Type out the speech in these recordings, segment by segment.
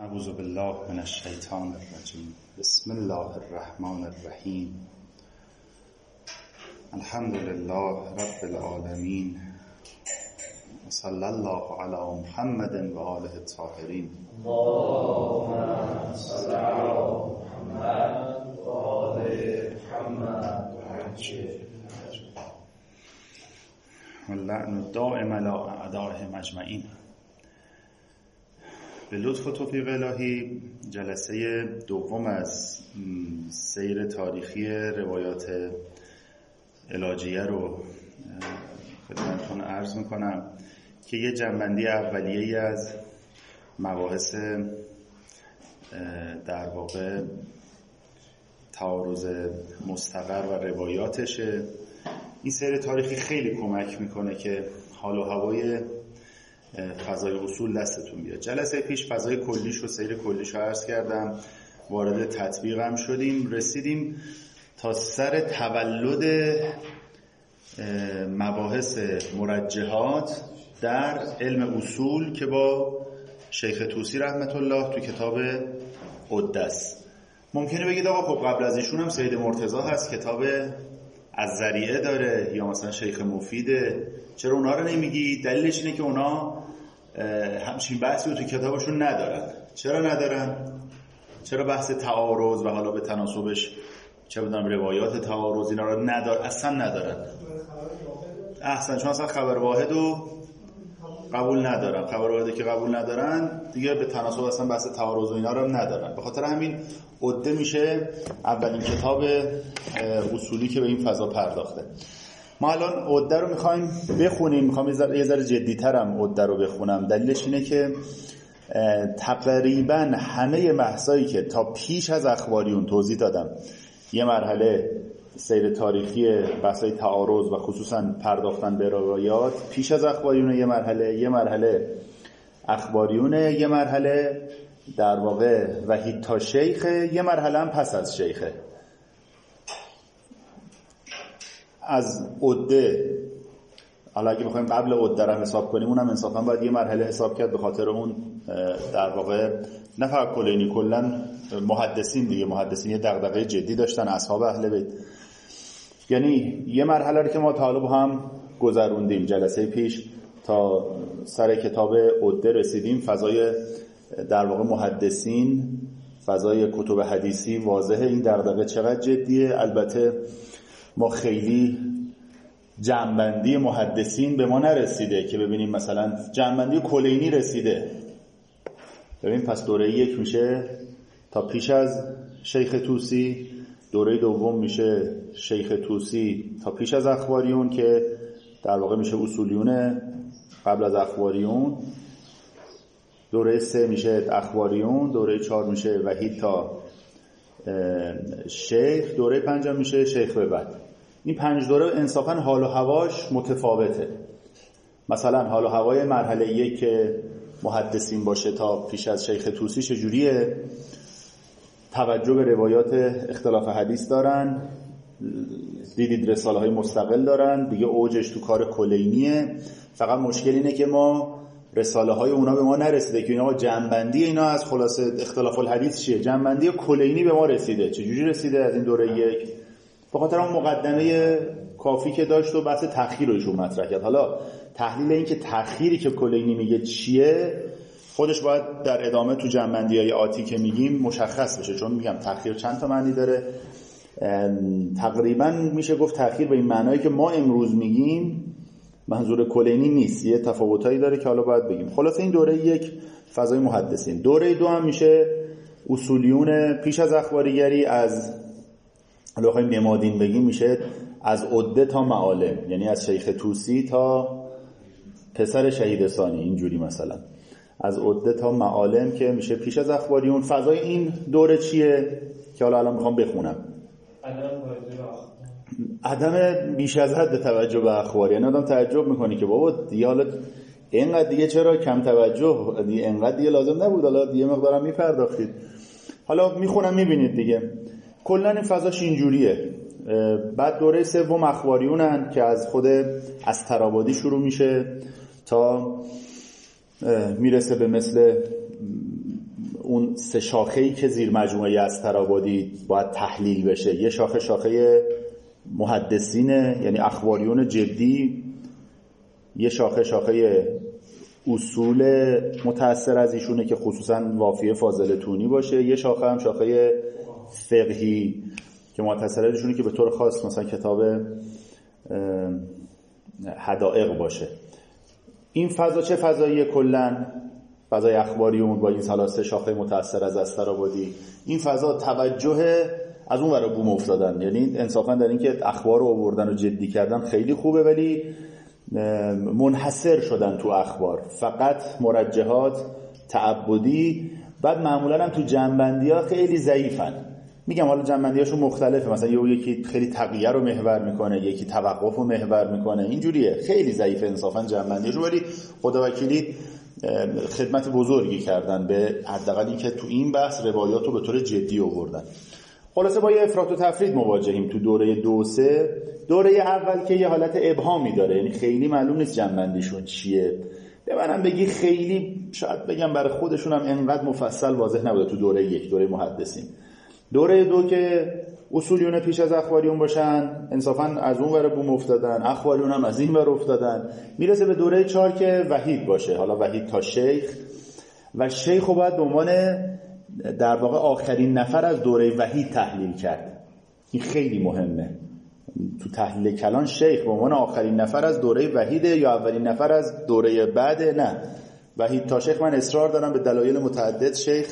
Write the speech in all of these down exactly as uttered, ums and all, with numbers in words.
اعوذ بالله من الشیطان الرجیم. بسم الله الرحمن الرحیم. الحمد لله رب العالمین و صلی الله علی محمد و آله الطاهرین. اللهم صل علی محمد و آل محمد و اللعن دائم علی اعدائهم اجمعین. به لطف و توفیق الهی جلسه دوم از سیر تاریخی روایات علاجیه رو خدمتتون عرض میکنم که یه جنبندی اولیه‌ای از مباحث در واقع تعارض مستقر و روایاتشه. این سیر تاریخی خیلی کمک میکنه که حال و هوای فضای اصول دستتون بیاد. جلسه پیش فضای کلیش و سیر کلیش رو عرض کردم، وارد تطبیق هم شدیم، رسیدیم تا سر تولد مباحث مرجحات در علم اصول که با شیخ طوسی رحمت الله تو کتاب عده است. ممکنه بگید آقا خب قبل از ایشون هم سید مرتضی هست، کتاب از ذریعه داره، یا مثلا شیخ مفیده، چرا اونا رو نمیگی؟ دلیلش اینه که اونا همچین بحثی رو تو کتابشون ندارن. چرا ندارن؟ چرا بحث تعارض و حالا به تناسبش چه بدونم روایات تعارض اینا رو ندار اصلا ندارن. احسن، چون اصلا خبر واحد رو قبول ندارن. خبر واحدی که قبول ندارن دیگه به تناسب اصلا بحث تعارض و اینا رو ندارن. به خاطر همین عده میشه اولین کتاب اصولی که به این فضا پرداخته. ما الان عده رو میخوایم بخونیم، میخوام یه ذره جدی‌ترم عده رو بخونم. دلیلش اینه که تقریبا همه بحثایی که تا پیش از اخباریون توضیح دادم، یه مرحله سیر تاریخی بحثای تعارض و خصوصا پرداختن به روایات پیش از اخباریون، یه مرحله یه مرحله اخباریون، یه مرحله در واقع وحید تا شیخ، یه مرحله هم پس از شیخه. از عده حالا اگه بخوایم قبل عده رو حساب کنیم، اونم انصافا باید یه مرحله حساب کرد، به خاطر اون در واقع نه فقط کلینی، کلا محدثین دیگه، محدثین یه دغدغه جدی داشتن، اصحاب اهل بیت. یعنی یه مرحله رو که ما طالب هم گذروندیم جلسه پیش، تا سر کتاب عده رسیدیم. فضای در واقع محدثین، فضای کتب حدیثی واضحه این دغدغه چقدر جدیه. البته ما خیلی جنبندی محدثین به ما نرسیده که ببینیم، مثلا جنبندی کلینی رسیده. ببین پس دوره یک میشه تا پیش از شیخ طوسی، دوره دوم میشه شیخ طوسی تا پیش از اخباریون که در واقع میشه اصولیون قبل از اخباریون، دوره سه میشه اخباریون، دوره چهار میشه وحید تا شیخ، دوره پنجم میشه شیخ به بعد. این پنج دوره انصافا حال و هواش متفاوته. مثلا حال و هوای مرحله یک که محدثین باشه تا پیش از شیخ طوسی چجوریه؟ توجه به روایات اختلاف حدیث دارن، دیدید رساله های مستقل دارن دیگه، اوجش تو کار کلینیه. فقط مشکل اینه که ما رساله های اونا به ما نرسیده که اینا جنبندی اینا از خلاصه اختلاف الحدیث چیه. جنبندی کلینی به ما رسیده. چجوری رسیده از این دوره یک؟ به خاطر اون مقدمه کافی که داشت و بحث تأخیر رو ایشون مطرح کرد. حالا تحلیل این که تأخیری که کلینی میگه چیه، خودش باید در ادامه تو جنبندی‌های آتی که میگیم مشخص بشه، چون میگم تأخیر چند تا معنی داره. تقریبا میشه گفت تأخیر به این معنایی که ما امروز میگیم منظور کلینی نیست، یه تفاوتایی داره که حالا باید بگیم. خلاصه این دوره یک فضای محدثین. دوره دو هم میشه اصولیون پیش از اخباریگری. از حالا بخوایم نمادین بگیم میشه از عده تا معالم، یعنی از شیخ طوسی تا پسر شهید ثانی، اینجوری مثلا از عده تا معالم که میشه پیش از اخباریون. فضای این دوره چیه که حالا الان میخوام بخونم؟ عدم بیش از حد توجه به اخبار. یعنی آدم تعجب میکنه که بابا دیگه حالا اینقدر دیگه چرا کم توجه، دیگه اینقدر دیگه لازم نبود، حالا دیگه مقدارم میپرداختید. حالا میخونم میبینید دیگه کلا این فضاش اینجوریه. بعد دوره سوم اخباریونن که از خود از ترابادی شروع میشه تا میرسه به مثل اون سه شاخه‌ای که زیر مجموعه استرآبادی باید تحلیل بشه. یه شاخه شاخه محدثینه، یعنی اخباریون جدی، یه شاخه شاخه اصول متأثر از ایشونه که خصوصا وافیه فاضل تونی باشه، یه شاخه هم شاخه فقهی که متأثر از ایشونه که به طور خاص مثلا کتاب حدائق باشه. این فضا چه فضاییه کلن؟ فضای اخباریون با این سلاسه شاخه متأثر از استرآبادی، این فضا توجه از اون ور بوم افتادن، یعنی انصافا در این که اخبار رو آوردن و جدی کردن خیلی خوبه، ولی منحصر شدن تو اخبار، فقط مرجحات تعبدی. بعد معمولا هم تو جنبندی‌ها خیلی ضعیفن. میگم حالا جنبندی‌هاشون مختلفه، مثلا یکی خیلی تقیه رو محور میکنه، یکی توقف رو محور میکنه، اینجوریه، خیلی ضعیفه انصافا جنبندی‌هاشون، ولی خداوکیلی خدمت بزرگی کردن به حداقل این که تو این بحث روایات رو به طور جدی آوردن. خلاصه با یه افراط و تفرید مواجهیم تو دوره دو سه. دوره اول که یه حالت ابهامی داره، یعنی خیلی معلوم نیست جنبندیشون چیه. به منم بگی خیلی شاید بگم برای خودشون هم انقدر مفصل واضح نبوده تو دوره یک، دوره محدثین. دوره دو که اصولیون پیش از اخباریون باشن، انصافا از اون ور بوم افتادن، اخباریون هم از این ور افتادن. میرسه به دوره چهار که وحید باشه، حالا وحید تا شیخ، و شیخ رو باید به عنوان در واقع آخرین نفر از دوره وحید تحلیل کرد. این خیلی مهمه تو تحلیل کلان. شیخ به عنوان آخرین نفر از دوره وحیده یا اولین نفر از دوره بعده؟ نه، وحید تا شیخ. من اصرار دارم به دلایل متعدد شیخ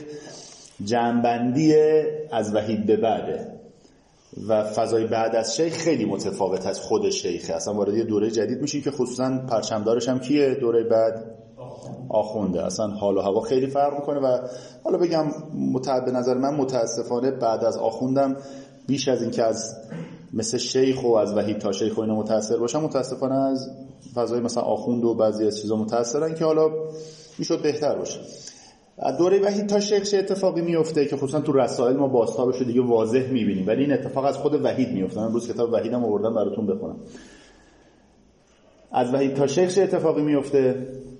جنبندی از وحید به بعده و فضای بعد از شیخ خیلی متفاوت از خود شیخه. اصلا وارد یه دوره جدید میشین که خصوصا پرچمدارش هم کیه؟ دوره بعد آخونده. اصلا حال و هوا خیلی فرق میکنه و حالا بگم متعد به نظر من متاسفانه بعد از آخوندم بیش از این که از مثل شیخ و از وحید تا شیخ و اینا متاثر باشم، متاسفانه از فضای مثلا آخوند و بعضی از چیزا متاثرن که حالا میشد بهتر باشه. دوره وحید تا شیخ چه اتفاقی میفته که خصوصا تو رسائل ما بازتابش دیگه واضح میبینیم، ولی این اتفاق از خود وحید میفته. من امروز کتاب وحیدم آوردم براتون بخونم. از وحید تا شیخ چه اتفاقی میفته؟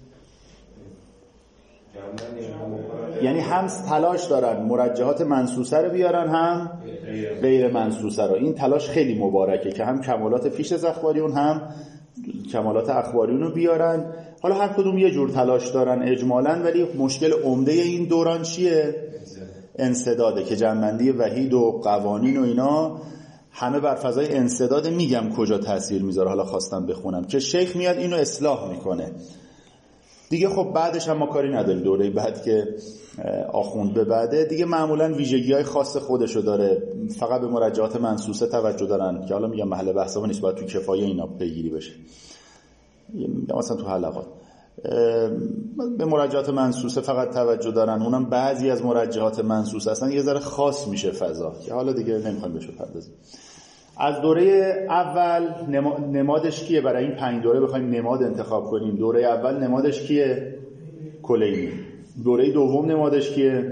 یعنی هم تلاش دارن مرجحات منصوصه رو بیارن، هم غیر منصوصه رو. این تلاش خیلی مبارکه که هم کمالات پیش از اخباریون هم کمالات اخباریون رو بیارن. حالا هر کدوم یه جور تلاش دارن اجمالاً، ولی مشکل عمده این دوران چیه؟ انسداده که جنبندی وحید و قوانین و اینا همه بر فضای انسداد. میگم کجا تاثیر میذاره، حالا خواستم بخونم که شیخ میاد اینو اصلاح میکنه دیگه. خب بعدش هم ما کاری نداریم، دوره بعد که آخوند به بعده دیگه معمولاً ویژگی‌های خاص خودشو داره، فقط به مرجعات منصوصه توجه دارن که حالا میگم محل بحثمون نیست، باید تو کفایه اینا پیگیری بشه. مثلا تو حلقات به مرجعات منصوصه فقط توجه دارن، اونم بعضی از مرجعات منصوصه اصلا یه ذره خاص میشه فضا که حالا دیگه نمیخوایم بهش بپردازیم. از دوره اول نمادش کیه؟ برای این پنج دوره بخوایم نماد انتخاب کنیم، دوره اول نمادش کیه؟ کلینی. دوره دوم نمادش کیه؟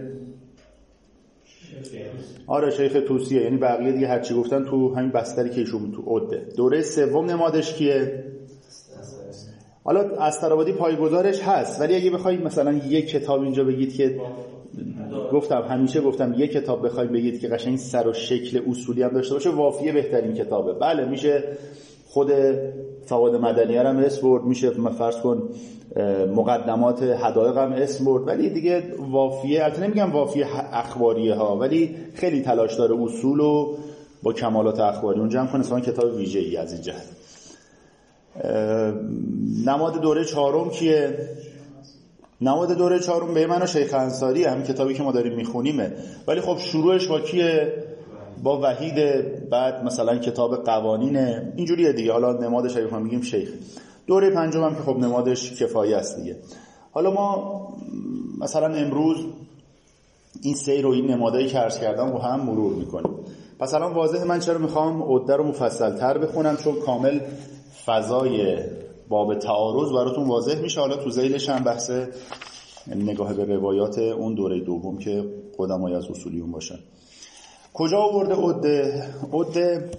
آره شیخ طوسیه، یعنی بقیه دیگه هرچی گفتن تو همین بستری که ایشون تو عده. دوره سوم نمادش کیه؟ حالا استرآبادی پایه‌گذارش هست، ولی اگه بخواید مثلا یک کتاب اینجا بگید که گفتم همیشه گفتم یک کتاب بخواید بگید که قشنگ سر و شکل اصولی هم داشته باشه، وافیه بهترین کتابه. بله میشه خود فوائد مدنیه هم اسم برد، میشه فرض کن مقدمات حدائق هم اسم برد، ولی دیگه وافیه، البته نمیگم وافیه اخباریه ها، ولی خیلی تلاش داره اصول رو با کمالات اخباری اون جمع کنه. مثلا کتاب ویژه‌ای از این جهت. نماد دوره چهارم کیه؟ نماد دوره چهارم به من و شیخ انصاری، هم کتابی که ما داریم میخونیمه، ولی خب شروعش با کیه؟ با وحید، بعد مثلا کتاب قوانینه، اینجوریه دیگه. حالا نمادش اگه میگیم شیخ. دوره پنجم هم که خب نمادش کفایه است دیگه. حالا ما مثلا امروز این سیر و این نمادایی که عرض کردم رو هم مرور میکنیم. پس الان واضحه من چرا میخوام عده رو مفصل تر بخونم، چون کامل فضای باب تعارض براتون واضح میشه. حالا تو ذیلش هم بحث نگاه به روایات اون دوره دوم که قدمای از اصولیون باشن. کجا آورده عده؟ عده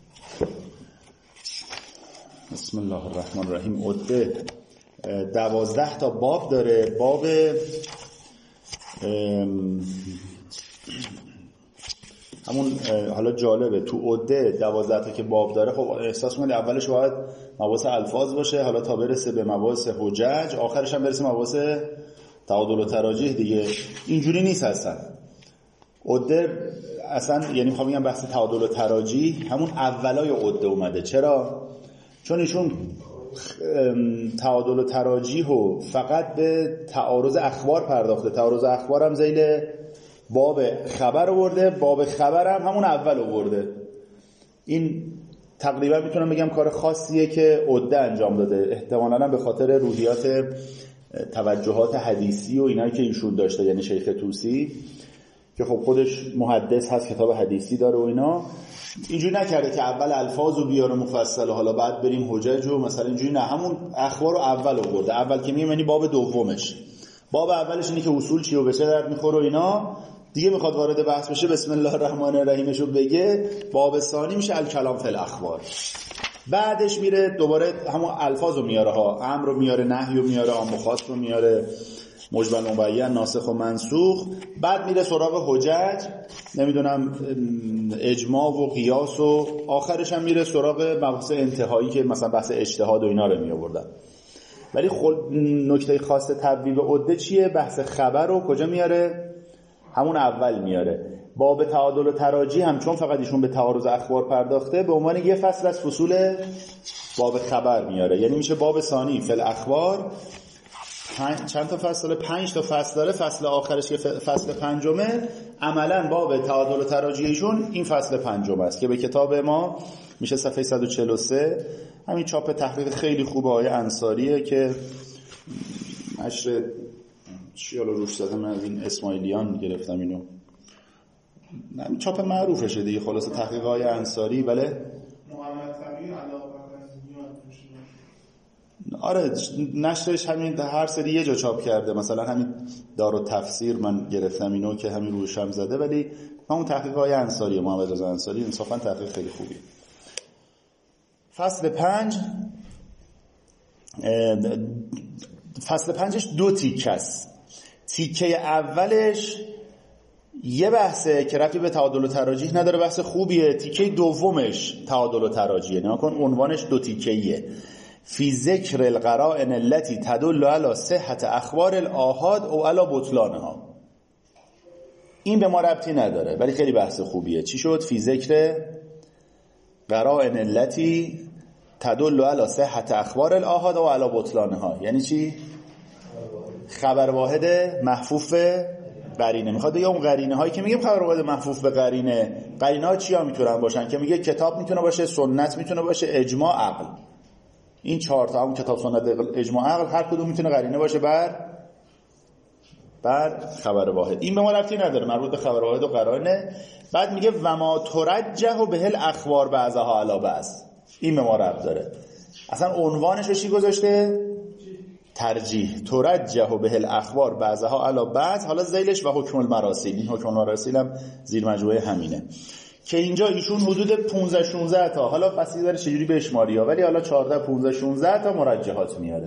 بسم الله الرحمن الرحیم. عده دوازده تا باب داره. باب همون حالا جالبه تو عده دوازده تا که باب داره، خب احساس کنید اولش باید مباحث الفاظ باشه، حالا تا برسه به مباحث حجج، آخرش هم برسه مباحث تعادل و تراجیح دیگه. اینجوری نیست اصلا عده اصلا، یعنی میخوام بگم بحث تعادل و تراجیح همون اولای عده اومده. چرا؟ چون ایشون تعادل و تراجیح و فقط به تعارض اخبار پرداخته. تعارض اخبار هم ذیل باب خبر آورده، باب خبر هم همون اول آورده. این تقریبا میتونم بگم کار خاصیه که عده انجام داده، احتمالاً به خاطر روحیات توجهات حدیثی و اینایی که ایشون داشته، یعنی شیخ طوسی که خب خودش محدث هست، کتاب حدیثی داره و اینا، اینجوری نکرده که اول الفاظو بیاره مفصل و حالا بعد بریم حجج و مثلا اینجوری، نه، همون اخبارو اول آورده. اول که میگم یعنی باب دومش. باب اولش اینه که اصول چی و به چه درد میخوره و اینا، دیگه میخواد وارد بحث بشه بسم الله الرحمن الرحیمشو بگه. باب ثانی میشه الکلام فی الاخبار. بعدش میره دوباره همون الفاظو میاره ها، امر رو میاره، نهی رو میاره، عام و خاص رو میاره، مجمل و مبین، ناسخ و منسوخ. بعد میره سراغ حجج، نمیدونم اجماع و قیاس، و آخرش هم میره سراغ مباحث انتهایی که مثلا بحث اجتهاد و اینا رو میآوردن. ولی خود نکته خاص تبویب عده چیه؟ بحث خبر رو کجا میاره؟ همون اول میاره. باب تعادل و تراجیح هم چون فقط ایشون به تعارض اخبار پرداخته، به عنوان یه فصل از فصول باب خبر میاره. یعنی میشه باب ثانی فی الاخبار. چند تا فصل داره؟ پنج تا فصل داره. فصل آخرش که فصل پنجمه، عملا باب تعادل و تراجیحشون این فصل پنجم است که به کتاب ما میشه صفحه صد و چهل و سه. همین چاپ تحقیق خیلی خوبه آقای انصاریه که نشر چی حالا روش زدم، از این اسماعیلیان گرفتم اینو، همین چاپ معروفشه دیگه. خلاصه تحقیق آقای انصاری. بله محمد سمیع علاقه‌مندیان. آره نشرش همین هر سری یه جا چاپ کرده، مثلا همین دارالتفسیر من گرفتم اینو که همین روش هم زده، ولی همون تحقیق های انصاری محمد رضا انصاری انصافا تحقیق خیلی خوبی. فصل پنج، فصل پنجش دو تیکه است. تیکه اولش یه بحثه که ربطی به تعادل و تراجیح نداره، بحث خوبیه. تیکه دومش تعادل و تراجیحه، نگاه کن عنوانش دو تیکه‌ایه. فی ذکر القرائن التي تدل على صحت اخبار الاحاد او على بطلانها. این به ما ربطی نداره ولی خیلی بحث خوبیه. چی شد؟ فی ذکر قرائن التي تدل على صحت اخبار الاحاد او على بطلانها. یعنی چی؟ خبر واحد محفوف به قرینه. میخواد بگه اون قرینه هایی که میگیم خبر واحد محفوف به قرینه، قرینه ها چیا میتونن باشن؟ که میگه کتاب میتونه باشه، سنت میتونه باشه، اجماع، عقل. این چهار تا، همون کتاب، سنت، اجماع، عقل، هر کدوم میتونه قرینه باشه بر بر خبر واحد. این به ما ربطی نداره، مربوط به خبر واحد و قرائنه. بعد میگه و ما ترجح به الاخبار بعضها علی بعض. این به ما ربط داره. اصلا عنوانش رو چی گذاشته؟ ترجیح. ترجح به الاخبار بعضها علی بعض. حالا ذیلش و حکم المراسیل. این حکم المراسیل هم زیر مجموعه همینه که اینجا ایشون حدود پانزده شانزده تا، حالا بسی داره چجوری بشماری ها، ولی حالا چهارده پانزده شانزده تا مرجحات میاره.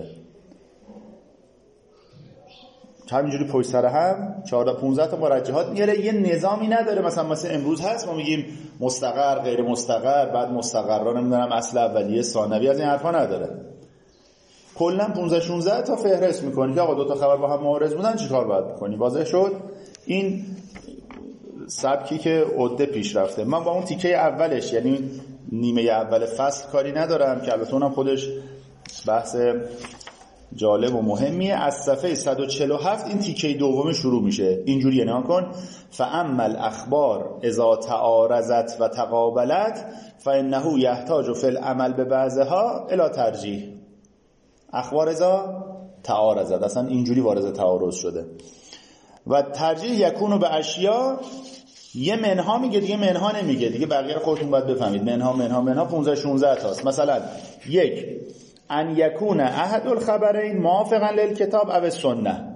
همینجوری پشت سر هم چهارده پانزده تا مرجحات میاره. یه نظامی نداره مثلا مثلا امروز هست ما میگیم مستقر، غیر مستقر، بعد مستقرا نمیدونم اصل اولیه ثانوی، از این حرفا نداره. کلا پانزده شانزده تا فهرست میکنی که آقا دو تا خبر با هم معارض بودن چیکار باید بکنی. واضح شد؟ این سبکی که عده پیش رفته. من با اون تیکه اولش، یعنی نیمه اول فصل، کاری ندارم که البته اونم خودش بحث جالب و مهمیه. از صفحه صد و چهل و هفت این تیکه دوم شروع میشه. اینجوریه، نگاه کن. فاما الاخبار اذا تعارضت و تقابلت فانه یحتاج فی العمل ببعضها الی ترجیح. اخبار اذا تعارضت، اصلا اینجوری وارد تعارض شده. و ترجیح یکونو به اشیا، یه منها میگه دیگه منها نمیگه دیگه، بقیه رو خودتون باید بفهمید. منها منها منها پانزده شانزده تاست. مثلا یک، ان یکون احد الخبرین موافقا للکتاب او السنه.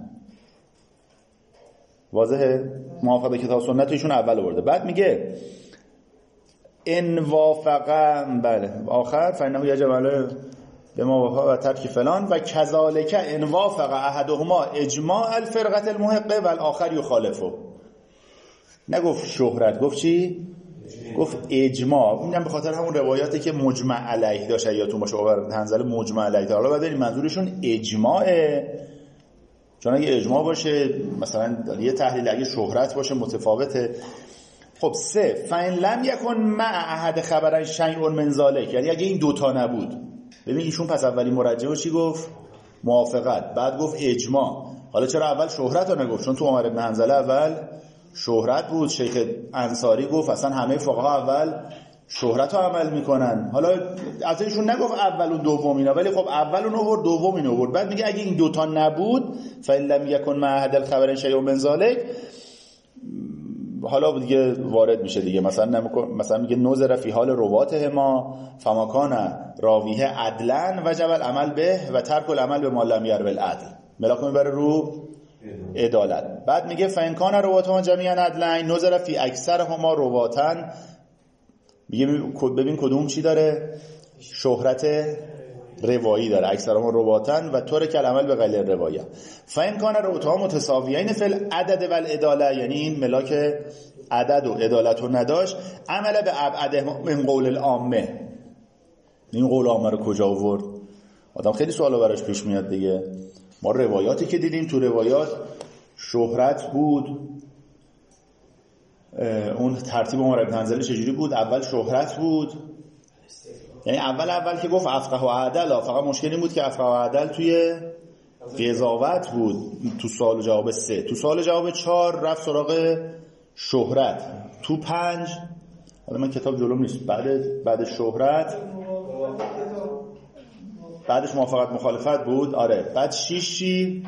واضحه؟ موافق به کتاب سنت ایشون اول آورده. بعد میگه ان وافقا، بله، آخر فانه یجب علی به ما و ترک فلان و کذالک ان وافق احدهما اجماع الفرقه المحقه و الاخر یخالفه. نگفت شهرت، گفت چی؟ گفت اجماع. اینم به خاطر همون روایاتی که مجمع علیه داشت یادتون باشه عمر حنظله مجمع علیه. حالا بعد منظورشون اجماعه، چون اگه اجماع باشه مثلا یه تحلیل اگه شهرت باشه متفاوته. خب سه فإن لم یکن مع احد خبرن شیء من ذلک، یعنی اگه این دوتا نبود. ببین ایشون پس اولی مرجح چی گفت؟ موافقت، بعد گفت اجماع. حالا چرا اول شهرت رو نگفت؟ چون تو عمر بن حنظله اول شهرت بود. شیخ انصاری گفت اصلا همه فقها اول شهرت رو عمل میکنن. حالا از ایشون نگفت اول و دوم اینا، ولی خب اول اون آورد دوم این آورد. بعد میگه اگه این دوتا نبود فإن لم یکن مع احد الخبرین شیء من ذلک، حالا دیگه وارد میشه دیگه. مثلا مثلا میگه نظر فی حال رواتهما فما کان راویه عدلا وجب العمل به و ترک العمل به ما لم یروی العدل. ملاک میبره رو عدالت. بعد میگه فإن کان رواتهما جمیعا عدلین نظر فی اکثرهما رواتن، میگه ببین کدوم چی داره؟ شهرت روایی داره، اکثرهما رواتن و طور که العمل به غیر روایه. فإن کان رواتهما متساویین فی العدد و العداله، یعنی این ملاک عدد و عدالت رو نداشت، عمل به ابعد من قول العامه. این قول عامه رو کجا آورد؟ آدم خیلی سوالا براش پیش میاد دیگه. ما روایاتی که دیدیم تو روایات شهرت بود، اون ترتیب عمر بن حنظله چجوری بود؟ اول شهرت بود، یعنی اول اول که گفت افقه و عدل، فقط مشکل این بود که افقه و عدل توی قضاوت بود تو سوال و جواب سه. تو سوال و جواب چهار رفت سراغ شهرت. تو پنج، حالا من کتاب جلوم نیست، بعد بعد شهرت بعدش موافقت مخالفت بود. آره بعد شیش چی؟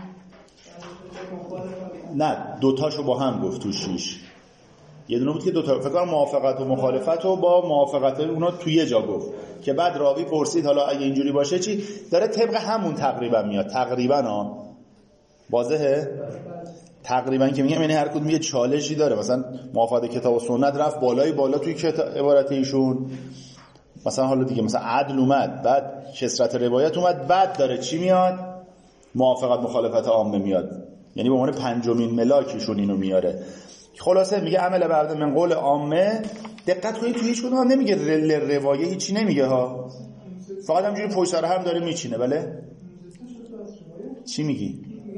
نه دوتاشو با هم گفت تو شیش. یه دونه بود که دوتا فکر کنم موافقت و مخالفت رو با موافقت اونا توی یه جا گفت که بعد راوی پرسید حالا اگه اینجوری باشه چی؟ داره طبق همون تقریبا میاد. تقریبا ها واضحه؟ تقریبا که میگم یعنی هر کدوم یه چالشی داره. مثلا موافقت کتاب و سنت رفت بالای بالا توی عبارت ایشون، مثلا حالا دیگه مثلا عدل اومد، بعد کثرت روایت اومد، بعد داره چی میاد؟ موافقت مخالفت عامه میاد، یعنی به عنوان پنجمین ملاکشون اینو میاره. خلاصه میگه عمل بعد من قول عامه. دقت کنید توی هیچ کدوم هم نمیگه رل روایه، هیچی نمیگه ها، فقط همینجوری پشت سر هم داره میچینه. بله چی میگی؟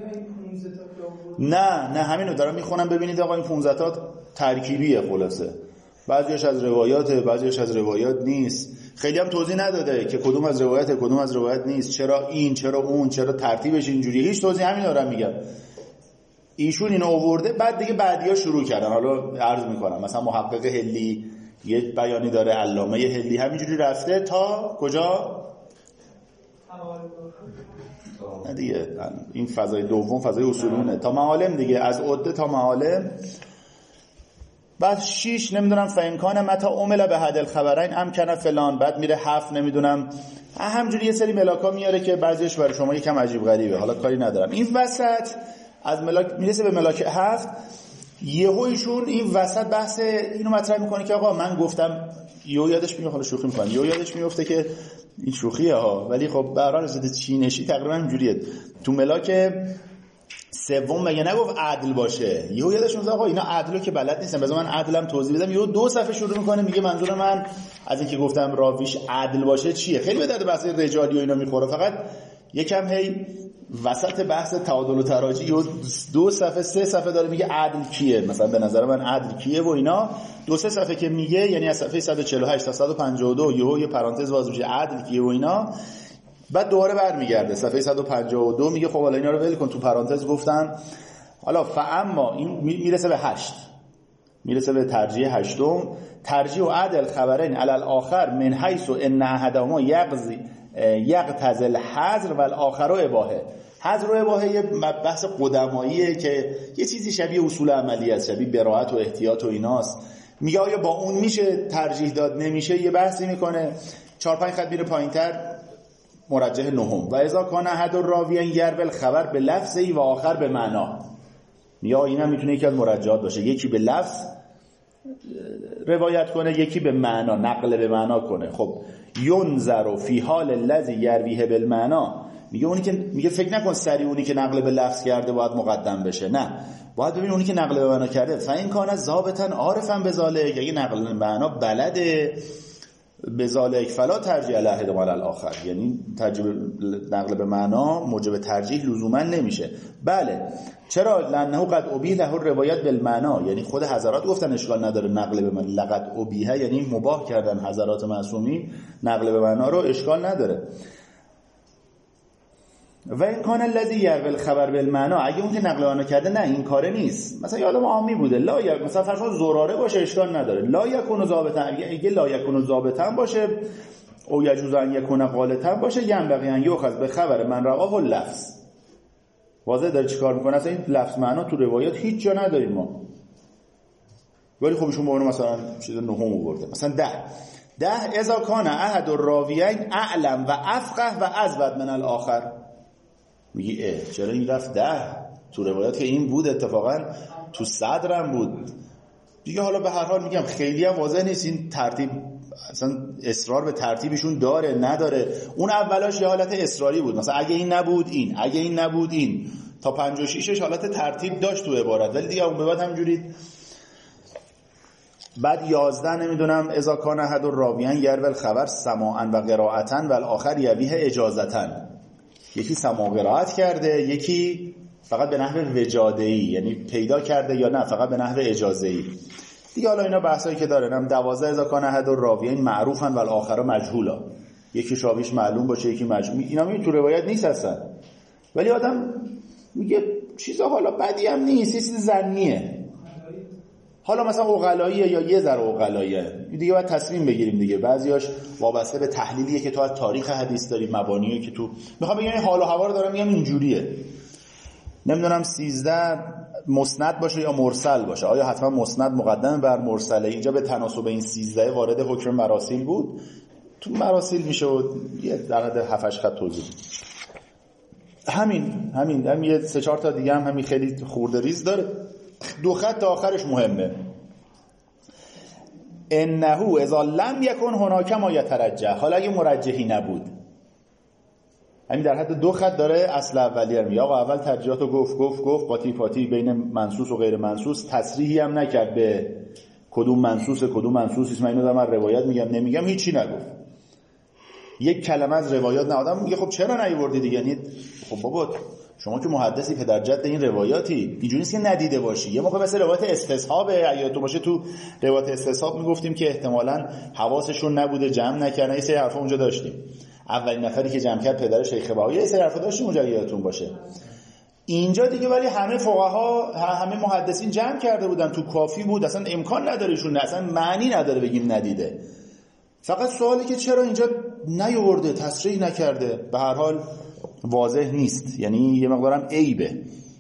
نه نه همینو دارم میخونم ببینید آقا این پانزده تا ترکیبیه. خلاصه بعضیش از روایات، بعضیش از روایات نیست. خیلی هم توضیح نداده که کدوم از روایت کدوم از روایت نیست، چرا این چرا اون، چرا ترتیبش اینجوریه، هیچ توضیح همین دارم میگم. ایشون اینو آورده، بعد دیگه بعدیا شروع کردن. حالا عرض میکنم مثلا محقق هلی یه بیانی داره، علامه هلی همینجوری رفته تا کجا؟ نه دیگه این فضای دوم فضای اصولونه تا معالم دیگه، از عده تا معالم. بعد شیش نمیدونم فإنکان متا عمل به حد الخبرین امکن فلان، بعد میره هفت نمیدونم همینجوری یه سری ملاکا میاره که بعضیش برای شما یکم عجیب غریبه، حالا کاری ندارم. این وسط از ملاک میرسه به ملاک هفت، یهو ایشون این وسط بحث اینو مطرح میکنه که آقا من گفتم، یهو یادش میاد، حالا شوخی میکنه، یهو یادش میفته که این شوخیه ها، ولی خب به هر حال ضد چینشی تقریبا اینجوریه. تو ملاک سوم مگه نگفت عدل باشه؟ یهو یادش میاد آقا اینا عدلو که بلد نیستن، بذار من عدلم توضیح بدم. یهو دو صفحه شروع میکنه میگه منظور من از اینکه گفتم راویش عدل باشه چیه. خیلی به درد بحث رجالی و اینا میخوره، فقط یکم هی وسط بحث تعادل و تراجی دو صفحه سه صفحه داره میگه عدل کیه، مثلا به نظر من عدل کیه و اینا. دو سه صفحه که میگه، یعنی از صفحه صد و چهل و هشت تا صد و پنجاه و دو یهو یه پرانتز باز میشه عدل کیه و اینا، بعد دوباره برمیگرده صفحه صد و پنجاه و دو میگه خب حالا اینا رو ول کن، تو پرانتز گفتم حالا فاما این میرسه به هشت، میرسه به ترجیح هشتم. ترجیح و عدل خبرین علی الاخر من حیث ان احدهما یقضی یقتضی الحظر و الاخر اباحه. حظر و اباحه یه بحث قدماییه که یه چیزی شبیه اصول عملی است، شبیه براءت و احتیاط و ایناست. میگه آیا با اون میشه ترجیح داد؟ نمیشه. یه بحثی میکنه، چهار پنج خط میره پایینتر، مرجح نهم و اذا کان احد الراویین یروی الخبر به لفظی و آخر به معنا. میگه اینا میتونه یکی از مرجحات باشه، یکی به لفظ روایت کنه، یکی به معنا، نقل به معنا کنه. خب ینظر فی حال الذی یرویه بالمعنا، میگه اونی که میگه فکر نکن سری اونی که نقل به لفظ کرده باید مقدم بشه، نه، باید ببین اونی که نقل به معنا کرده فین کان ضابطا عارفا بذالک، اگه نقل به معنا بلده بذالک فلا ترجیح الاحد علی الاخر، یعنی ترجیح نقل به معنا موجب ترجیح لزوما نمیشه. بله چرا؟ لانه قد ابیح له روایت بالمعنا، یعنی خود حضرات گفتن اشکال نداره نقل به معنا، لقد ابیح یعنی مباح کردن حضرات معصومین نقل به معنا رو، اشکال نداره. و این کان الذی یروی الخبر بالمعنا، اگه اون که نقل به معنا کرده نه این کاره نیست، مثلا یه آدم عامی بوده، لا یک مثلا فرض زراره باشه اشکال نداره، لا یکون ضابطا، اگه لا یکون ضابطا باشه او یجوز ان یکون غالطا باشه، ینبغی ان یؤخذ به خبر من رواه اللفظ. واضح داره چیکار میکنه؟ اصلا این لفظ معنا تو روایات هیچ جا نداریم ما، ولی خب ایشون با مثلا چیز نهم آورده، مثلا ده ده اذا کان احد الراویین اعلم و افقه و ازود من الاخر. میگی اه چرا این رفت ده؟ تو روایات که این بود، اتفاقا تو صدرم بود دیگه. حالا به هر حال میگم خیلی هم واضح نیست این ترتیب، اصلا اصرار به ترتیبشون داره نداره. اون اولاش یه حالت اصراری بود، مثلا اگه این نبود این، اگه این نبود این، تا پنج و شیشش حالت ترتیب داشت تو عبارت، ولی دیگه اون به بعد همجوری. بعد یازده نمیدونم اذا کان احد الراویین یروی الخبر سماعا و قرائتا و الاخر یرویه اجازتا، یکی سماع قرائت کرده، یکی فقط به نحو وجاده‌ای، یعنی پیدا کرده، یا نه فقط به نحو اجازه‌ای دیگه. حالا اینا بحثایی که داره، هم دوازده اذا کان احد الراویین معروفا و الاخر مجهولا، یکی شاویش معلوم باشه یکی مجهول، اینا می تو روایت نیست اصلا، ولی آدم میگه چیزا حالا بدی هم نیست، یه چیز ظنیه، حالا مثلا عقلاییه یا یه ذره عقلاییه دیگه، باید تصمیم بگیریم دیگه. بعضیاش وابسته به تحلیلیه که تو از تاریخ حدیث داری، مبانیه که تو میخوام بگم این حال و هوا رو دارم میگم اینجوریه. نمیدونم سیزده مسند باشه یا مرسل باشه، آیا حتما مسند مقدم بر مرسله؟ اینجا به تناسب این سیزده وارد حکم مراسیل بود، تو مراسیل میشه و یه در حد هفت هشت خط توضیح. همین همین هم یه سه چهار تا دیگه هم همین خیلی خورده ریز داره، دو خط تا آخرش مهمه. انه اذا لم یکن هناک ما یترجح، حالا اگه مرجحی نبود، همین در حد دو خط داره اصل اولیه میگه. آقا اول ترجیحاتو گفت گفت گفت قاطی پاتی بین منصوص و غیر منصوص، تصریحی هم نکرد به کدوم منصوص کدوم منصوص نیست. من اینو دارم روایت میگم نمیگم، هیچی نگفت، یک کلمه از روایات نه. آدم میگه خب چرا نیوردی دیگه؟ یعنی خب بابا شما که محدثی پدر جد این روایاتی، اینجوری نیست که ندیده باشی. یه موقع مثلا روایت استصحاب یادتون باشه، تو روایت استصحاب میگفتیم که احتمالاً حواسشون نبوده، جمع نکردن، یه سری حرفا اونجا داشتیم. اولین نفری که جمع کرد پدر شیخ بهایی، یه سری حرفا داشتیم اونجا یادتون باشه. اینجا دیگه ولی همه فقها همه محدثین جمع کرده بودن، تو کافی بود، اصلا امکان نداره ایشون، اصلا معنی نداره بگیم ندیده. فقط سوالی که چرا اینجا نیاورده، تصریح نکرده، به هر حال واضح نیست، یعنی یه مقدارم عیبه.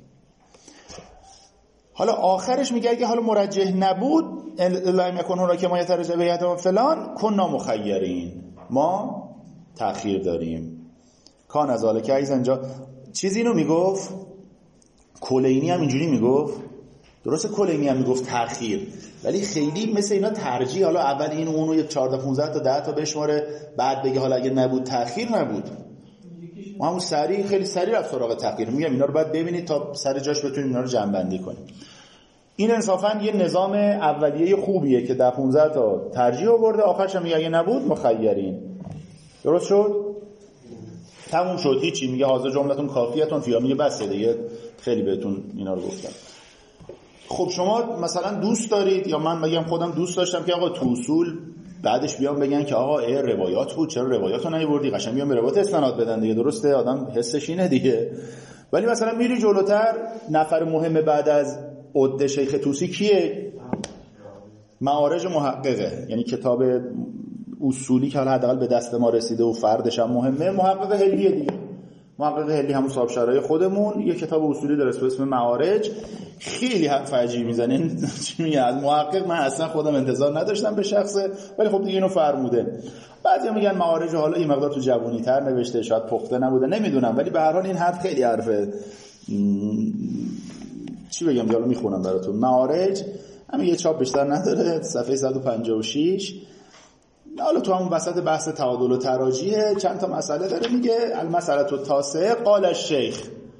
حالا آخرش میگه اگه حالا مرجح نبود، الا یکون هناک ما یترجح به فلان کنا مخیرین، ما تأخیر داریم. کان از ذالک ایضا، اینجا چیزی اینو میگفت کلینی هم اینجوری میگفت، درسته کلینی هم میگفت تأخیر، ولی خیلی مثل اینا ترجیح، حالا اول این اونو یه چهارده پانزده تا ده تا بشماره، بعد بگه حالا اگه نبود تأخیر نبود. ما همون سریع خیلی سریع رفت سراغ تأخیر. میگم اینا رو باید ببینید تا سر جاش بتونیم اینا رو جمع بندی کنیم. این انصافا یه نظام اولیه خوبیه که ده پانزده تا ترجیح آورده، آخرش هم میگه اگه نبود مخیرین. درست شد؟ تموم شد، هیچی. میگه حاضر جملتون کافیتون فیا، میگه بس دیگه، خیلی بهتون اینا رو گفتم. خب شما مثلا دوست دارید، یا من بگم خودم دوست داشتم که آقا تو اصول بعدش بیان بگن که آقا ای روایات بود، چرا روایاتو نیاوردی؟ قشنگ بیان به روایات استناد بدن دیگه، درسته؟ آدم حسش اینه دیگه. ولی مثلا میری جلوتر، نفر مهم بعد از عده شیخ طوسی کیه؟ معارج محققه، یعنی کتاب اصولی که حداقل به دست ما رسیده و فردش هم مهمه، محقق هلیه دیگه. محقق هلی همون صاحب شرای خودمون یه کتاب اصولی داره به اسم معارج، خیلی حرف عجیب میزنه. چی میگه؟ از محقق من اصلا خودم انتظار نداشتم به شخصه، ولی خب دیگه اینو فرموده. بعضیا میگن معارج حالا این مقدار تو جوونی تر نوشته، شاید پخته نبوده، نمیدونم، ولی به هر حال این حرف خیلی حرفه چی بگم، حالا میخونم براتون. معارج همین یه چاپ بیشتر نداره، صفحه صد و پنجاه و شش. حالا تو همون وسط بحث تعادل و تراجیه چند تا مسئله داره، میگه المسئله التاسعه قال الشیخ.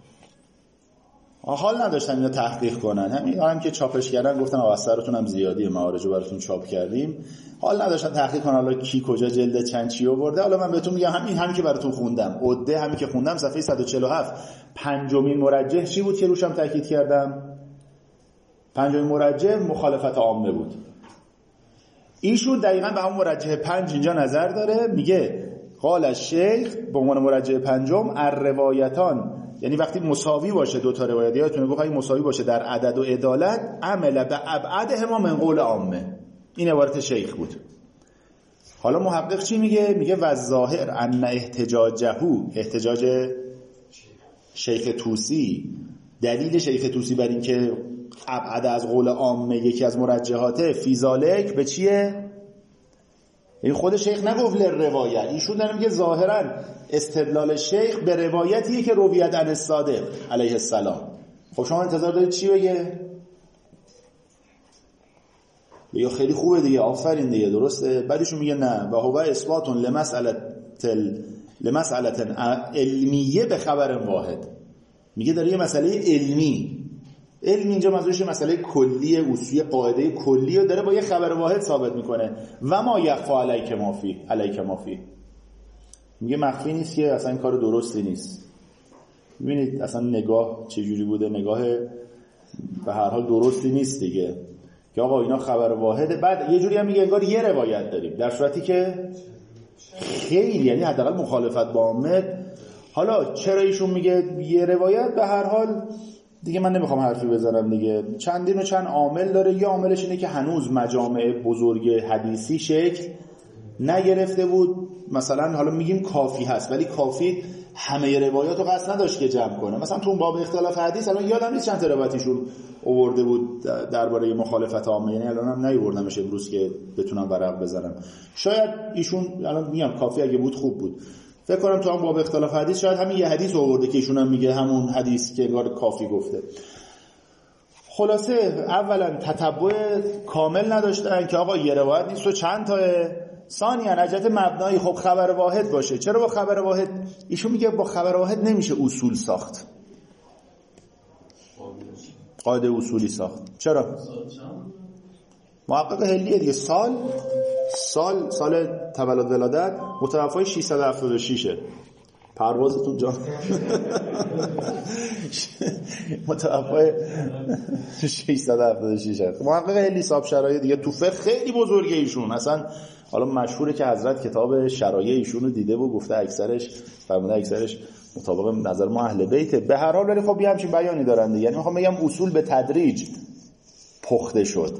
حال نداشتن اینو تحقیق کنن، همین هم که چاپش کردن گفتن آقا اثرتون هم زیادیه، معارجو براتون چاپ کردیم، حال نداشتن تحقیق کنن حالا کی کجا جلد چند چی آورده. حالا من بهتون میگم همین همین که براتون خوندم، عده همین که خوندم صفحه صد و چهل و هفت، پنجمین مرجح چی بود که روشم تاکید کردم؟ پنجمین مرجح مخالفت عامه بود. ایشون دقیقاً به همون مرجح پنج اینجا نظر داره، میگه قال الشیخ به عنوان مرجح پنجم الروایتان، یعنی وقتی مساوی باشه دو تا روایت، یادتونه گفت اگه مساوی باشه در عدد و عدالت عمل به ابعدهما من قول عامه، این عبارت شیخ بود. حالا محقق چی میگه؟ میگه و ظاهر ان احتجاجه، احتجاج شیخ طوسی، دلیل شیخ طوسی بر این که ابعد از قول عامه یکی از مرجحاته فی ذالک به چیه؟ این خود شیخ نگفت لروایت، ایشون داره میگه ظاهرا استدلال شیخ به روایتیه که رویت عن الصادق علیه السلام. خب شما انتظار دارید چی بگه؟ بگه خیلی خوبه دیگه، آفرین دیگه، درسته. بعدشون میگه نه و هو اثبات لمسئله لمسئله علمیه به خبر واحد. میگه داره یه مسئله علمی، علم اینجا منظورش مسئله کلی اصولی قاعده کلی رو داره با یه خبر واحد ثابت میکنه. و ما یخفا علیک ما فی علیک ما فی، میگه مخفی نیست که اصلا این کار درستی نیست. ببینید اصلا نگاه چه جوری بوده، نگاه به هر حال درستی نیست دیگه که آقا اینا خبر واحده. بعد یه جوری هم میگه انگار یه روایت داریم، در صورتی که خیلی، یعنی حداقل مخالفت با عامه. حالا چرا ایشون میگه یه روایت؟ به هر حال دیگه من نمیخوام حرفی بزنم دیگه، چندین و چند عامل داره. یه عاملش اینه که هنوز مجامع بزرگ حدیثی شکل نگرفته بود. مثلا حالا میگیم کافی هست، ولی کافی همه روایات رو قصد نداشت که جمع کنه. مثلا تو اون باب اختلاف حدیث الان یادم نیست چند تا روایتشون آورده بود درباره مخالفت عامه، یعنی الانم نیاوردمش امروز که بتونم ورق بزنم. شاید ایشون الان میگم کافی اگه بود خوب بود، فکر کنم تو هم باب اختلاف حدیث شاید همین یه حدیث آورده که ایشون هم میگه همون حدیث که انگار کافی گفته. خلاصه اولا تتبع کامل نداشتن که آقا یه روایت نیست و چند تاه. ثانیاً عجت مبنایی، خب خبر واحد باشه. چرا با خبر واحد؟ ایشون میگه با خبر واحد نمیشه اصول ساخت، قاعده اصولی ساخت. چرا؟ محقق هلیه دیگه. سال سال سال تولد ولادت متوفای ششصد و هفتاد و شش پروازتون جان متوفای ششصد و هفتاد و شش محقق هلی حساب شرایع دیگه تو فقه خیلی بزرگه ایشون. اصلا حالا مشهوره که حضرت کتاب شرایع ایشون رو دیده و گفته اکثرش فرموده اکثرش مطابق نظر ما اهل بیته. به هر حال ولی خب یه همچین بیانی دارن دیگه، یعنی میخوام بگم اصول به تدریج پخته شد.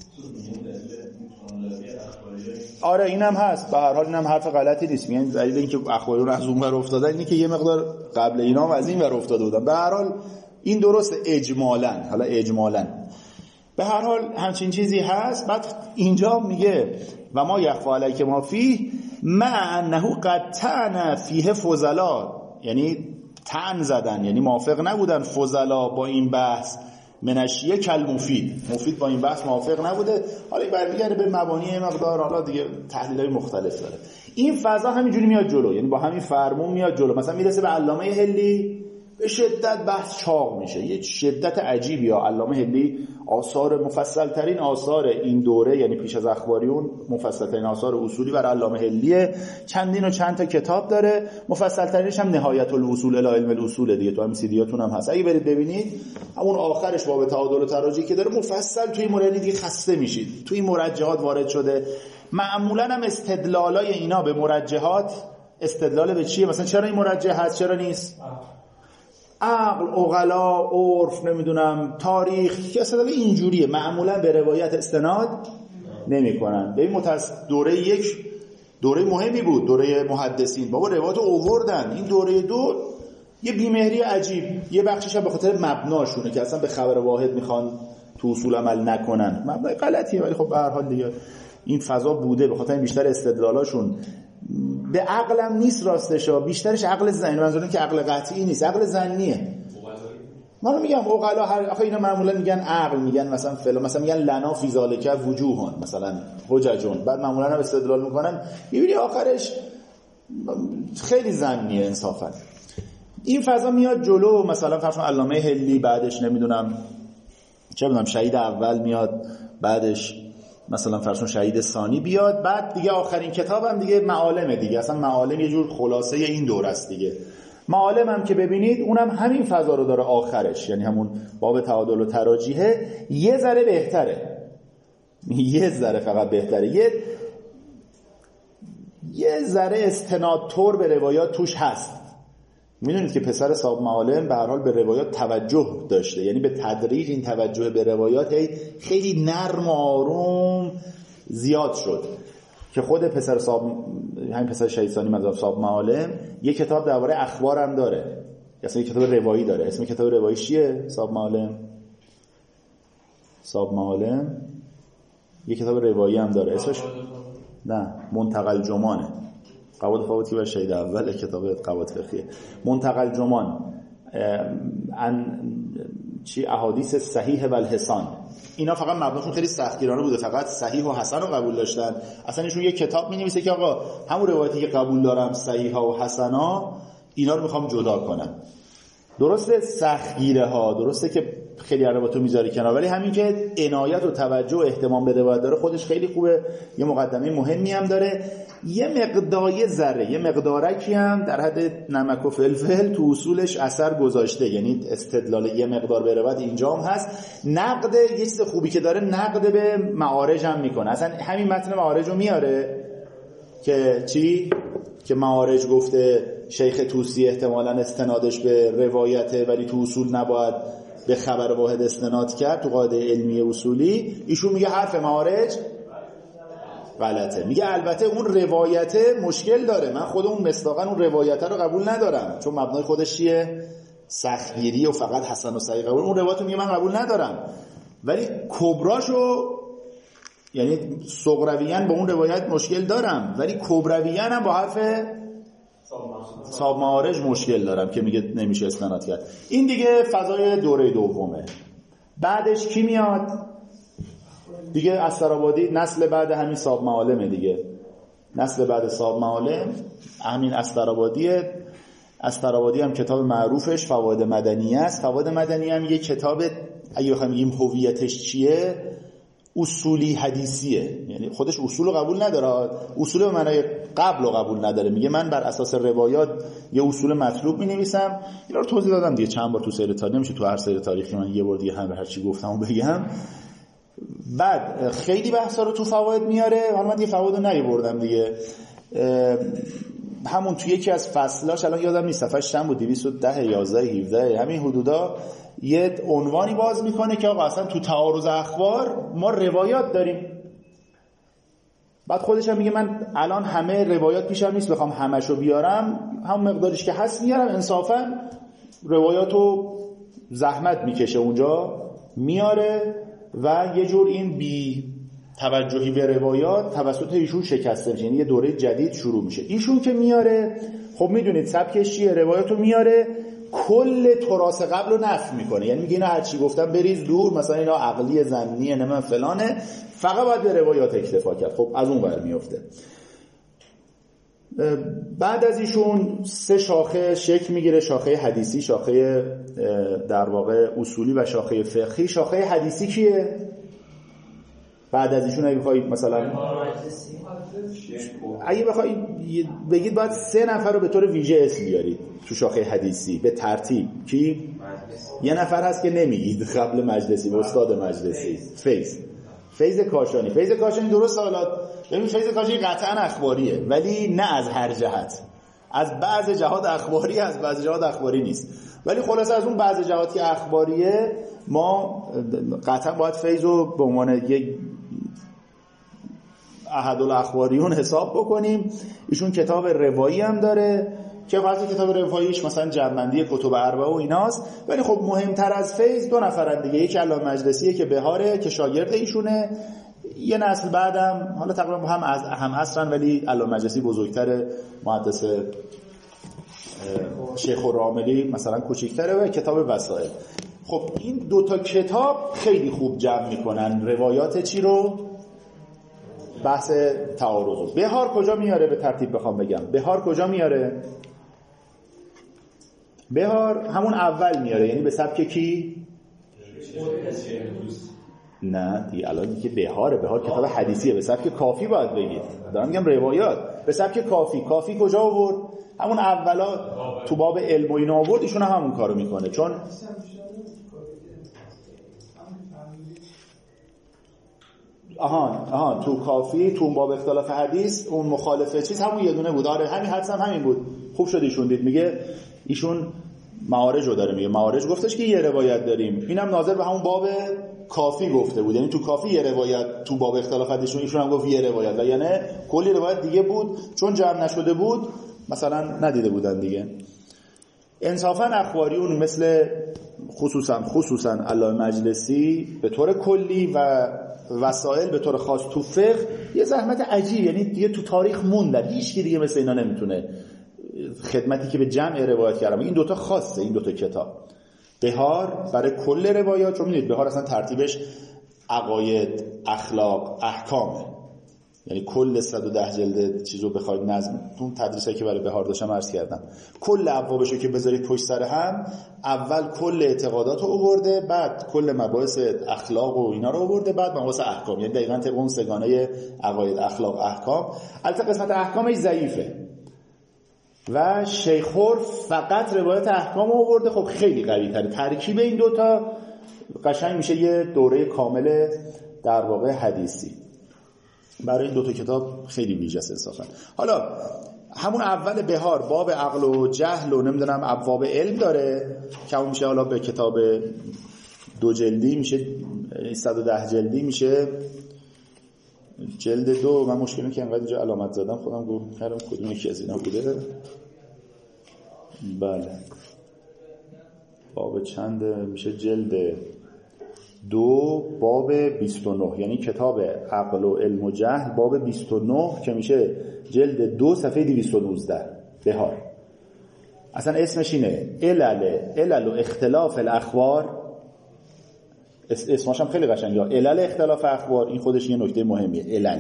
آره اینم هست، به هر حال اینم حرف غلطی نیست. میگن دلیل اینکه اخبارون از اون ور افتادن اینه که یه مقدار قبل اینا هم از این ور افتاده بودن. به هر حال این درست اجمالاً، حالا اجمالاً به هر حال همچین چیزی هست. بعد اینجا میگه و ما یخفا علیک ما فیه مع انه قد طعن فیه فضلا، یعنی طعن زدن، یعنی موافق نبودن فضلا با این بحث. منشیه کل مفید، مفید با این بحث موافق نبوده. حالا این برمیگرده به مبانی مقدار، حالا دیگه تحلیل‌های مختلف داره. این فضا همینجوری میاد جلو، یعنی با همین فرمون میاد جلو. مثلا میرسه به علامه هلی به شدت بحث چاق میشه، یه شدت عجیبی. ها علامه هلی آثار مفصل ترین آثار این دوره، یعنی پیش از اخباریون مفصل ترین آثار اصولی بر علامه هلیه. چندین و چند تا کتاب داره، مفصل ترینش هم نهایت الاصول الی علم الاصول دیگه، تو هم سی دیاتون هم هست. اگه برید ببینید همون آخرش باب تعادل و تراجی که داره مفصل توی مورد دیگه خسته میشید. توی مرجحات وارد شده. معمولا هم استدلالای اینا به مرجحات استدلال به چیه؟ مثلا چرا این مرجح هست چرا نیست؟ عقل، عقلا، عرف، نمیدونم تاریخ، که اصلا اینجوریه. معمولا به روایت استناد نمی کنن. به این متص... دوره یک دوره مهمی بود، دوره محدثین. بابا روایت اووردن. این دوره دو یه بیمهری عجیب، یه بخشش هم به خاطر مبناشونه که اصلا به خبر واحد میخوان تو اصول عمل نکنن. مبنای غلطیه، ولی خب به هر حال دیگه این فضا بوده. به خاطر این بیشتر استدلالاشون به عقلم نیست راستش ها، بیشترش عقل ظنی. منظورم که عقل قطعی نیست، عقل ظنیه. من میگم عقلا هر آخه اینا معمولا میگن عقل، میگن مثلا فلان، مثلا میگن لنا فی ذالک وجوهن، مثلا حججون، بعد معمولا هم استدلال میکنن میبینی آخرش خیلی ظنیه انصافا. این فضا میاد جلو، مثلا فرض کن علامه هلی بعدش نمیدونم چه بدونم شهید اول میاد، بعدش مثلا فرض کن شهید ثانی بیاد، بعد دیگه آخرین کتابم دیگه معالمه دیگه. اصلا معالم یه جور خلاصه این دوره است دیگه. معالم هم که ببینید اونم همین فضا رو داره آخرش، یعنی همون باب تعادل و تراجیحه، یه ذره بهتره، یه ذره فقط بهتره، یه یه ذره استناد طور به روایات توش هست. میدونید که پسر صاحب معالم به هر حال به روایات توجه داشته، یعنی به تدریج این توجه به روایات خیلی نرم و آروم زیاد شد که خود پسر صاحب، همین پسر شهید ثانی مذهب صاحب معالم یه کتاب درباره اخبار هم داره، اصلا یه کتاب روایی داره. اسم کتاب روایی چیه؟ صاحب معالم صاحب معالم یه کتاب روایی هم داره، اسمش نه منتقل جمانه. قواعد فواتی و شهید اول کتاب قواعد فقهیه. منتقل جمان ان چی احادیث صحیح و الحسان، اینا فقط مبناشون خیلی سختگیرانه بوده، فقط صحیح و حسن رو قبول داشتن. اصلا ایشون یه کتاب می‌نویسه که آقا همون روایتی که قبول دارم صحیحا و حسنا اینا رو میخوام جدا کنم. درسته سختگیره ها، درسته که خیلی روایتو میذاره کنار، ولی همین که عنایت و توجه و اهتمام به روایت داره خودش خیلی خوبه. یه مقدمه مهمی هم داره، یه مقداری ذره، یه مقدارکی هم در حد نمک و فلفل تو اصولش اثر گذاشته، یعنی استدلال یه مقدار به روایت اینجا هم هست. نقد یه چیز خوبی که داره، نقد به معارج هم میکنه. اصلا همین متن معارج رو میاره که چی؟ که معارج گفته شیخ طوسی احتمالاً استنادش به روایته ولی تو اصول نباید به خبر واحد استناد کرد، تو قاعده علمی اصولی. ایشون میگه حرف معارج غلطه، میگه البته اون روایته مشکل داره، من خود اون مصداقاً اون روایته رو قبول ندارم چون مبنای خودش چیه؟ سختگیری و فقط حسن و صحیح قبول. اون روایت رو میگه من قبول ندارم، ولی کبراشو یعنی صغرویاً با اون روایت مشکل دارم، ولی کبرویاً هم با حرف صاحب معارج مشکل دارم که میگه نمیشه استناد کرد. این دیگه فضای دوره دومه. بعدش کی میاد؟ دیگه استرابادی، نسل بعد همین صاحب معالمه دیگه. نسل بعد صاحب معالم همین استرابادیه. استرابادی هم کتاب معروفش فواید مدنیه است. فواید مدنیه هم یه کتاب، اگه بخوایم بگیم هویتش چیه، اصولی حدیثیه، یعنی خودش اصول رو قبول نداره، اصول به معنای قبل رو قبول نداره، میگه من بر اساس روایات یه اصول مطلوب می‌نویسم. اینا رو توضیح دادم دیگه چند بار تو سیر تاریخ، نمیشه تو هر سیر تاریخی من یه بار دیگه هم هر چی گفتمو بگم. بعد خیلی بحثا رو تو فواید میاره، حالا من دیگه فواید رو نیاوردم دیگه، همون تو یکی از فصلاش الان یادم نیست صفحه‌اش چند بود، دویست و ده یازده هفده همین حدودا، یه عنوانی باز میکنه که آقا اصلا تو تعارض اخبار ما روایات داریم. بعد خودش هم میگه من الان همه روایات پیشم نیست بخوام همشو بیارم، هم مقدارش که هست میارم. انصافا روایاتو زحمت میکشه اونجا میاره و یه جور این بی توجهی به روایات توسط ایشون شکسته میشه، یعنی یه دوره جدید شروع میشه. ایشون که میاره، خب میدونید سبکش چیه، روایاتو میاره کل تراث قبل رو نفی میکنه، یعنی میگه اینا هر چی گفتم بریز دور، مثلا اینا عقلی ظنیه نمیدونم فلانه، فقط باید به روایات اکتفا کرد. خب از اون ور میفته. بعد از ایشون سه شاخه شکل میگیره، شاخه حدیثی، شاخه در واقع اصولی و شاخه فقهی. شاخه حدیثی کیه؟ بعد از ایشون اگه بخواید مثلا اگه بخواید بگید باید سه نفر رو به طور ویژه اسم بیارید تو شاخه حدیثی به ترتیب. کی؟ یه نفر هست که نمیگید قبل مجلسی، به استاد مجلسی، فیض فیض کاشانی. فیض کاشانی درست حالات ببین، فیض کاشانی قطعا اخباریه ولی نه از هر جهت، از بعض جهات اخباری، از بعض جهات اخباری نیست، ولی خلاصه از اون بعض جهاتی اخباریه ما قطعا باید فیض رو به عنوان یک احد الاخباریون حساب بکنیم. ایشون کتاب روایی هم داره که وقتی کتاب رواییش مثلا جمع‌بندی کتب اربعه و ایناست، ولی خب مهمتر از فیض دو نفرن دیگه، یکی علامه مجلسیه که بهاره که شاگرد ایشونه، یه نسل بعدم حالا تقریبا هم از هم عصرن ولی علامه مجلسی بزرگتر، محدث شیخ الراملی مثلا کوچیک‌تره و کتاب وسائل. خب این دوتا کتاب خیلی خوب جمع میکنن روایات چی رو؟ بحث تعارض رو. بهار کجا میاره؟ به ترتیب بخوام بگم بهار کجا میاره؟ بهار همون اول میاره، یعنی به سبک کی؟ نه دیگه الان دیگه بهاره، بهار کتاب حدیثیه، به سبک کافی باید بگید. دارم میگم روایات به سبک کافی. کافی کجا آورد؟ همون اولا تو باب علم و اینا آورد، ایشون هم همون کارو میکنه. چون آهان آهان تو کافی تو اون باب اختلاف حدیث اون مخالفه چیز همون یه دونه بود. آره همین حدس هم همین بود. خوب شد ایشون دید. میگه ایشون معارج رو داره میگه. معارج گفتش که یه روایت داریم، اینم ناظر به همون باب کافی گفته بود، یعنی تو کافی یه روایت، تو باب اختلاف حدیث ایشون هم گفت یه روایت، و یعنی کلی روایت دیگه بود چون جمع نشده بود مثلا ندیده بودن دیگه. انصافا اخباریون مثل خصوصا خصوصا علامه مجلسی به طور کلی و وسائل به طور خاص تو فقه یه زحمت عجیب، یعنی دیگه تو تاریخ موندن، هیچ کی دیگه مثل اینا نمیتونه خدمتی که به جمع روایت کردم. این دوتا خاصه، این دوتا کتاب. بهار برای کل روایات، چون میدونید بهار اصلا ترتیبش عقاید، اخلاق، احکامه، یعنی کل صد و ده جلد چیزو بخواید نظم، اون تدریسایی که برای بهار داشتم عرض کردم، کل ابوابشو که بذارید پشت سر هم، اول کل اعتقادات رو آورده، بعد کل مباحث اخلاق و اینا رو آورده، بعد مباحث احکام، یعنی دقیقاً طبق اون سگانه عقاید، اخلاق، احکام. البته قسمت احکامش ضعیفه و شیخور فقط روایت احکام رو آورده. خب خیلی قوی تره. ترکیب این دوتا قشنگ میشه یه دوره کامل در واقع حدیثی. برای این دوتا کتاب خیلی ویژه است انصافا. حالا همون اول بهار باب عقل و جهل و نمیدونم ابواب علم داره که اون میشه حالا به کتاب دو جلدی میشه، صد و ده جلدی میشه جلد دو. من مشکلی که انقدر اینجا علامت زدم خودم گفتم کردم کدوم یکی از اینا بوده. بله باب چند میشه؟ جلد دو باب بیست و نه، یعنی کتاب عقل و علم و جهل باب بیست و نه که میشه جلد دو صفحه دویست و نوزده. بهار اصلا اسمش اینه علل علل و اختلاف الاخبار. اسمش هم خیلی قشنگه، علل اختلاف اخبار. این خودش یه نکته مهمیه. علل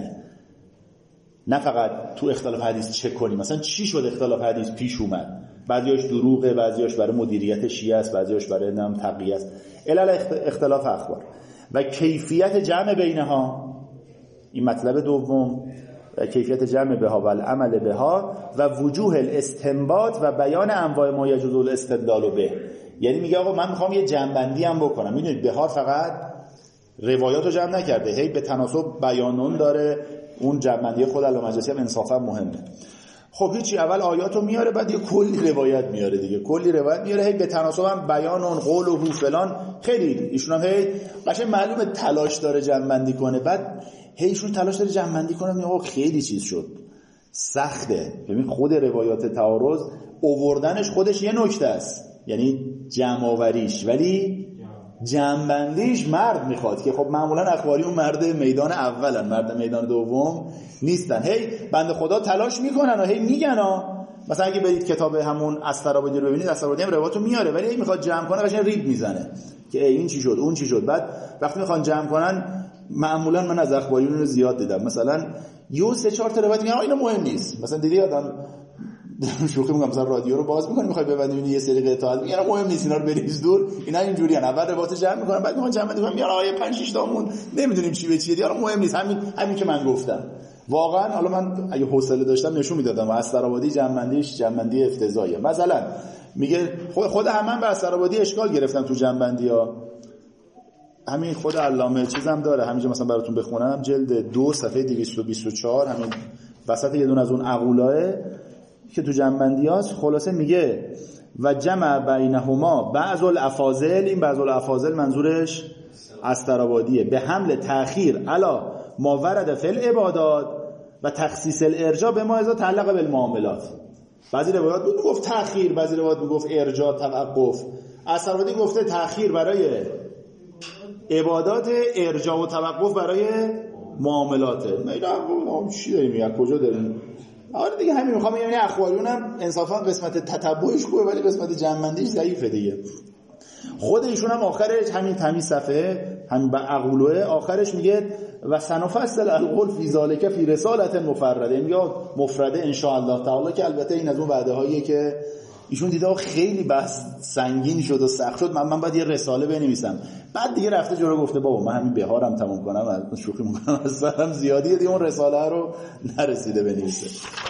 نه فقط تو اختلاف حدیث چک کنیم مثلا چی شد اختلاف حدیث پیش اومد، بعضیاش دروغه، بعضیاش برای مدیریت شیعه است، بعضیاش برای نام تقیه است. علل اختلاف اخبار و کیفیت جمع بینها، این مطلب دوم، کیفیت جمع بها و العمل بها و وجوه الاستنباط و بیان انواع ما یجوز الاستدلال به. یعنی میگه آقا من میخوام یه جمع‌بندی هم بکنم. میدونید بهار فقط روایات رو جمع نکرده، هی به تناسب بیانون داره. اون جمع‌بندی خود علامه مجلسی هم انصافا مهمه. خب هیچی، اول آیاتو میاره، بعد یه کلی روایت میاره دیگه، کلی روایت میاره، هی به تناسب هم بیان اون قول و هو فلان. خیلی ایشون هم هی قشنگ معلومه تلاش داره جمع‌بندی کنه. بعد هی ایشون تلاش داره جمع‌بندی کنه، میگه خیلی چیز شد، سخته. ببین خود روایات تعارض آوردنش خودش یه نکته است، یعنی جمع آوریش، ولی جمع‌بندیش مرد میخواد که خب معمولا اخباری اون مرد میدان اولن، مرد میدان دوم نیستن. هی بنده خدا تلاش میکنن و هی میگن ها. مثلا اگه برید کتاب همون استرابادی رو ببینید، استرابادی هم روایتو میاره ولی هی میخواد جمع کنه، قشنگ ریب میزنه که این چی شد اون چی شد. بعد وقتی میخوان جمع کنن، معمولا من از اخباریون رو زیاد دیدم، مثلا یو سه چهار تا روایت میگن اینا مهم نیست. مثلا دیدی آدم شوخی میگم مثلا رادیو رو باز می‌کنی می‌خوای ببندی یه سری قطعات، میگن مهم نیست اینا رو بریز دور. اینا اینجوریان، اول روایت جمع می‌کنن، بعد می‌خوان جمع می‌کنن، میگن آیه پنج شش تامون نمی‌دونیم چی به چیه، دیگه مهم نیست، همین همین که من گفتم. واقعا حالا من اگه حوصله داشتم نشون میدادم. و استرابادی جمع‌بندیش جمع‌بندی افتضاحیه. مثلا میگه خود خود همون به استرابادی اشکال گرفتم تو جمع‌بندی‌ها. همین خود علامه چیزم داره، همینجا مثلا براتون بخونم، جلد دو صفحه دویست و بیست و چهار، همین وسط یه دونه از اون عقولاه که تو جمع‌بندیاست، خلاصه میگه و جمع بینهما بعض الافاضل. این بعض الافاضل منظورش استرابادیه، به حمل تأخیر علا ما ورد فی العبادات و تخصیص الارجاء به ما اذا تعلق بالمعاملات. بعضی روایات بود گفت تأخیر، بعضی روایات بود گفت ارجاع، توقف. استرابادی گفته تأخیر برای عبادات، ارجاع و توقف برای معاملات. اینا چی داریم میگه، کجا داریم؟ آره دیگه همین میخوام بگم، یعنی اخباریون هم انصافا قسمت تتبعش خوبه ولی قسمت جمع‌بندیش ضعیفه دیگه. خود ایشون هم آخرش همین تمیز صفحه همین اقولوه آخرش میگه و سنفصل القول فی ذالک فی رسالت مفرده، یا مفرده ان شاء الله تعالی، که البته این از اون وعده هاییه که ایشون دیده خیلی بحث سنگین شد و سخت شد، من من باید یه رساله بنویسم. بعد دیگه رفته جلو گفته بابا من همین بهارم تموم کنم، از شوخی میکنم از سرم زیادیه دیگه، اون رساله رو نرسیده بنویسه.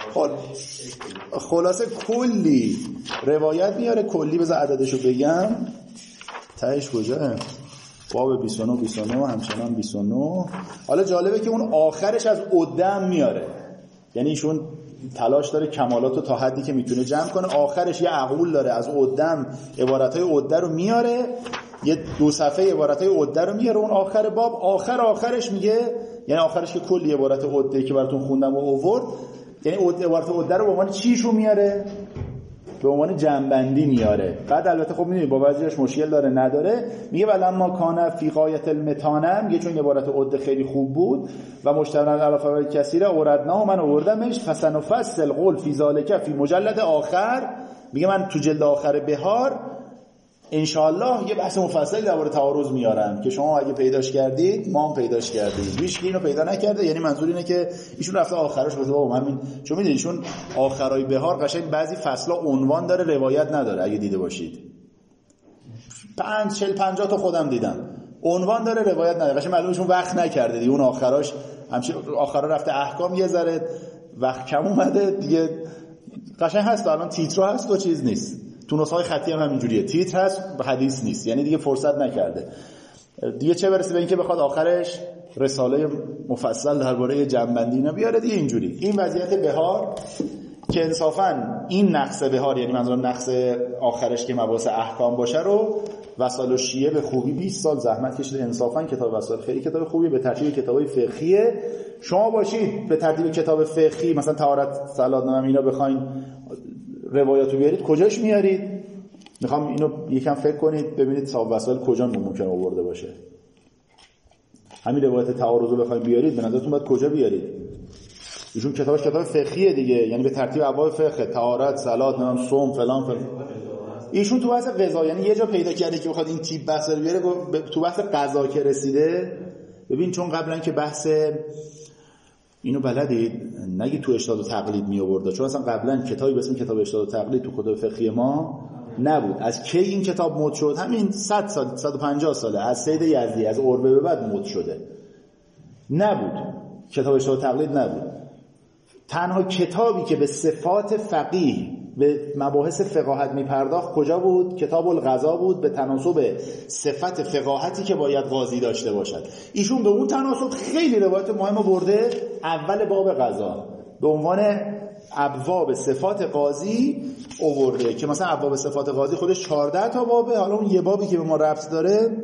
خلاصه کلی روایت میاره، کلی بذار عددشو بگم. تهش کجاه؟ باب بیست و نه بیست و نه همچنان بیست و نه. حالا جالبه که اون آخرش از عدم میاره، یعنی ایشون تلاش داره کمالاتو تا حدی که میتونه جمع کنه، آخرش یه عقول داره از عدم عبارتای عده رو میاره، یه دو صفحه عبارتای عده رو میاره اون آخر باب. آخر آخرش میگه، یعنی آخرش که کلی عبارت عده که براتون خوندم و آورد، یعنی عبارت عده رو به عنوان چیشو میاره؟ به عنوان جنبندی میاره. بعد البته خب میدونید با بعضیش مشکل داره نداره، میگه ولما کان فی غایت المتانه، میگه چون عبارت عده خیلی خوب بود و مشتمل علی فوائد کثیره اوردنا، من آوردمش فسنفصل قول فی ذالک فی مجلد آخر، میگه من تو جلد آخر بهار انشاءالله یه بحث مفصلی درباره تعارض میارم که شما اگه پیداش کردید ما هم پیداش کردیم، هیچ کی اینو پیدا نکرده. یعنی منظور اینه که ایشون رفته آخرش گفته بابا همین، چون میدونید ایشون آخرای بهار قشنگ بعضی فصلا عنوان داره روایت نداره، اگه دیده باشید پنج چهل پنجاه تا خودم دیدم عنوان داره روایت نداره، قشنگ معلومه ایشون وقت نکرده دیگه، اون آخراش همچین آخرا رفته احکام یه ذره وقت کم اومده دیگه، قشنگ هست الان تیتر هست و چیز نیست، تو نسخه‌های خطی هم همینجوریه، تیتر هست حدیث نیست، یعنی دیگه فرصت نکرده دیگه، چه برسه به اینکه بخواد آخرش رساله مفصل درباره جنبندی اینا بیاره دیگه. اینجوری این وضعیت بهار که انصافاً این نقص بهار، یعنی منظورم نقص آخرش که مباحث احکام باشه، رو وسائل الشیعه به خوبی بیست سال زحمت کشیده. انصافاً کتاب وسائل خیلی کتاب خوبیه، به ترتیب کتابای فقهیه. شما باشید به ترتیب کتاب فقهی مثلا طهارت صلات نام اینا بخواید روایاتو بیارید، کجاش میارید؟ میخوام اینو یکم فکر کنید ببینید صاحب وسائل کجا ممکنه آورده باشه. همین روایت تعارض رو بخواید بیارید به نظرتون باید کجا بیارید؟ ایشون کتابش کتاب فقهیه دیگه، یعنی به ترتیب ابواب فقه، طهارت، صلات، نام، صوم، فلان فلان. ایشون تو بحث قضا، یعنی یه جا پیدا کرده که بخواد این تیپ بحث رو بیاره، تو بحث قضا که رسیده. ببین چون قبلا که بحث اینو بلدید نگی تو ارشاد و تقلید می آورد، چون اصلا قبلا کتابی به اسم کتاب ارشاد و تقلید تو کتاب فقهی ما نبود. از کی این کتاب مد شد؟ همین صد سال صد و پنجاه ساله از سید یزدی، از عروه به بعد مد شده. نبود کتاب ارشاد و تقلید نبود. تنها کتابی که به صفات فقیه، به مباحث فقاهت میپرداخت کجا بود؟ کتاب القضا بود، به تناسب صفت فقاهتی که باید قاضی داشته باشد. ایشون به اون تناسب خیلی روایت مهم برده اول باب قضا به عنوان ابواب صفات قاضی آورده، که مثلا ابواب صفات قاضی خودش چهارده تا بابه. حالا اون یه بابی که به ما ربط داره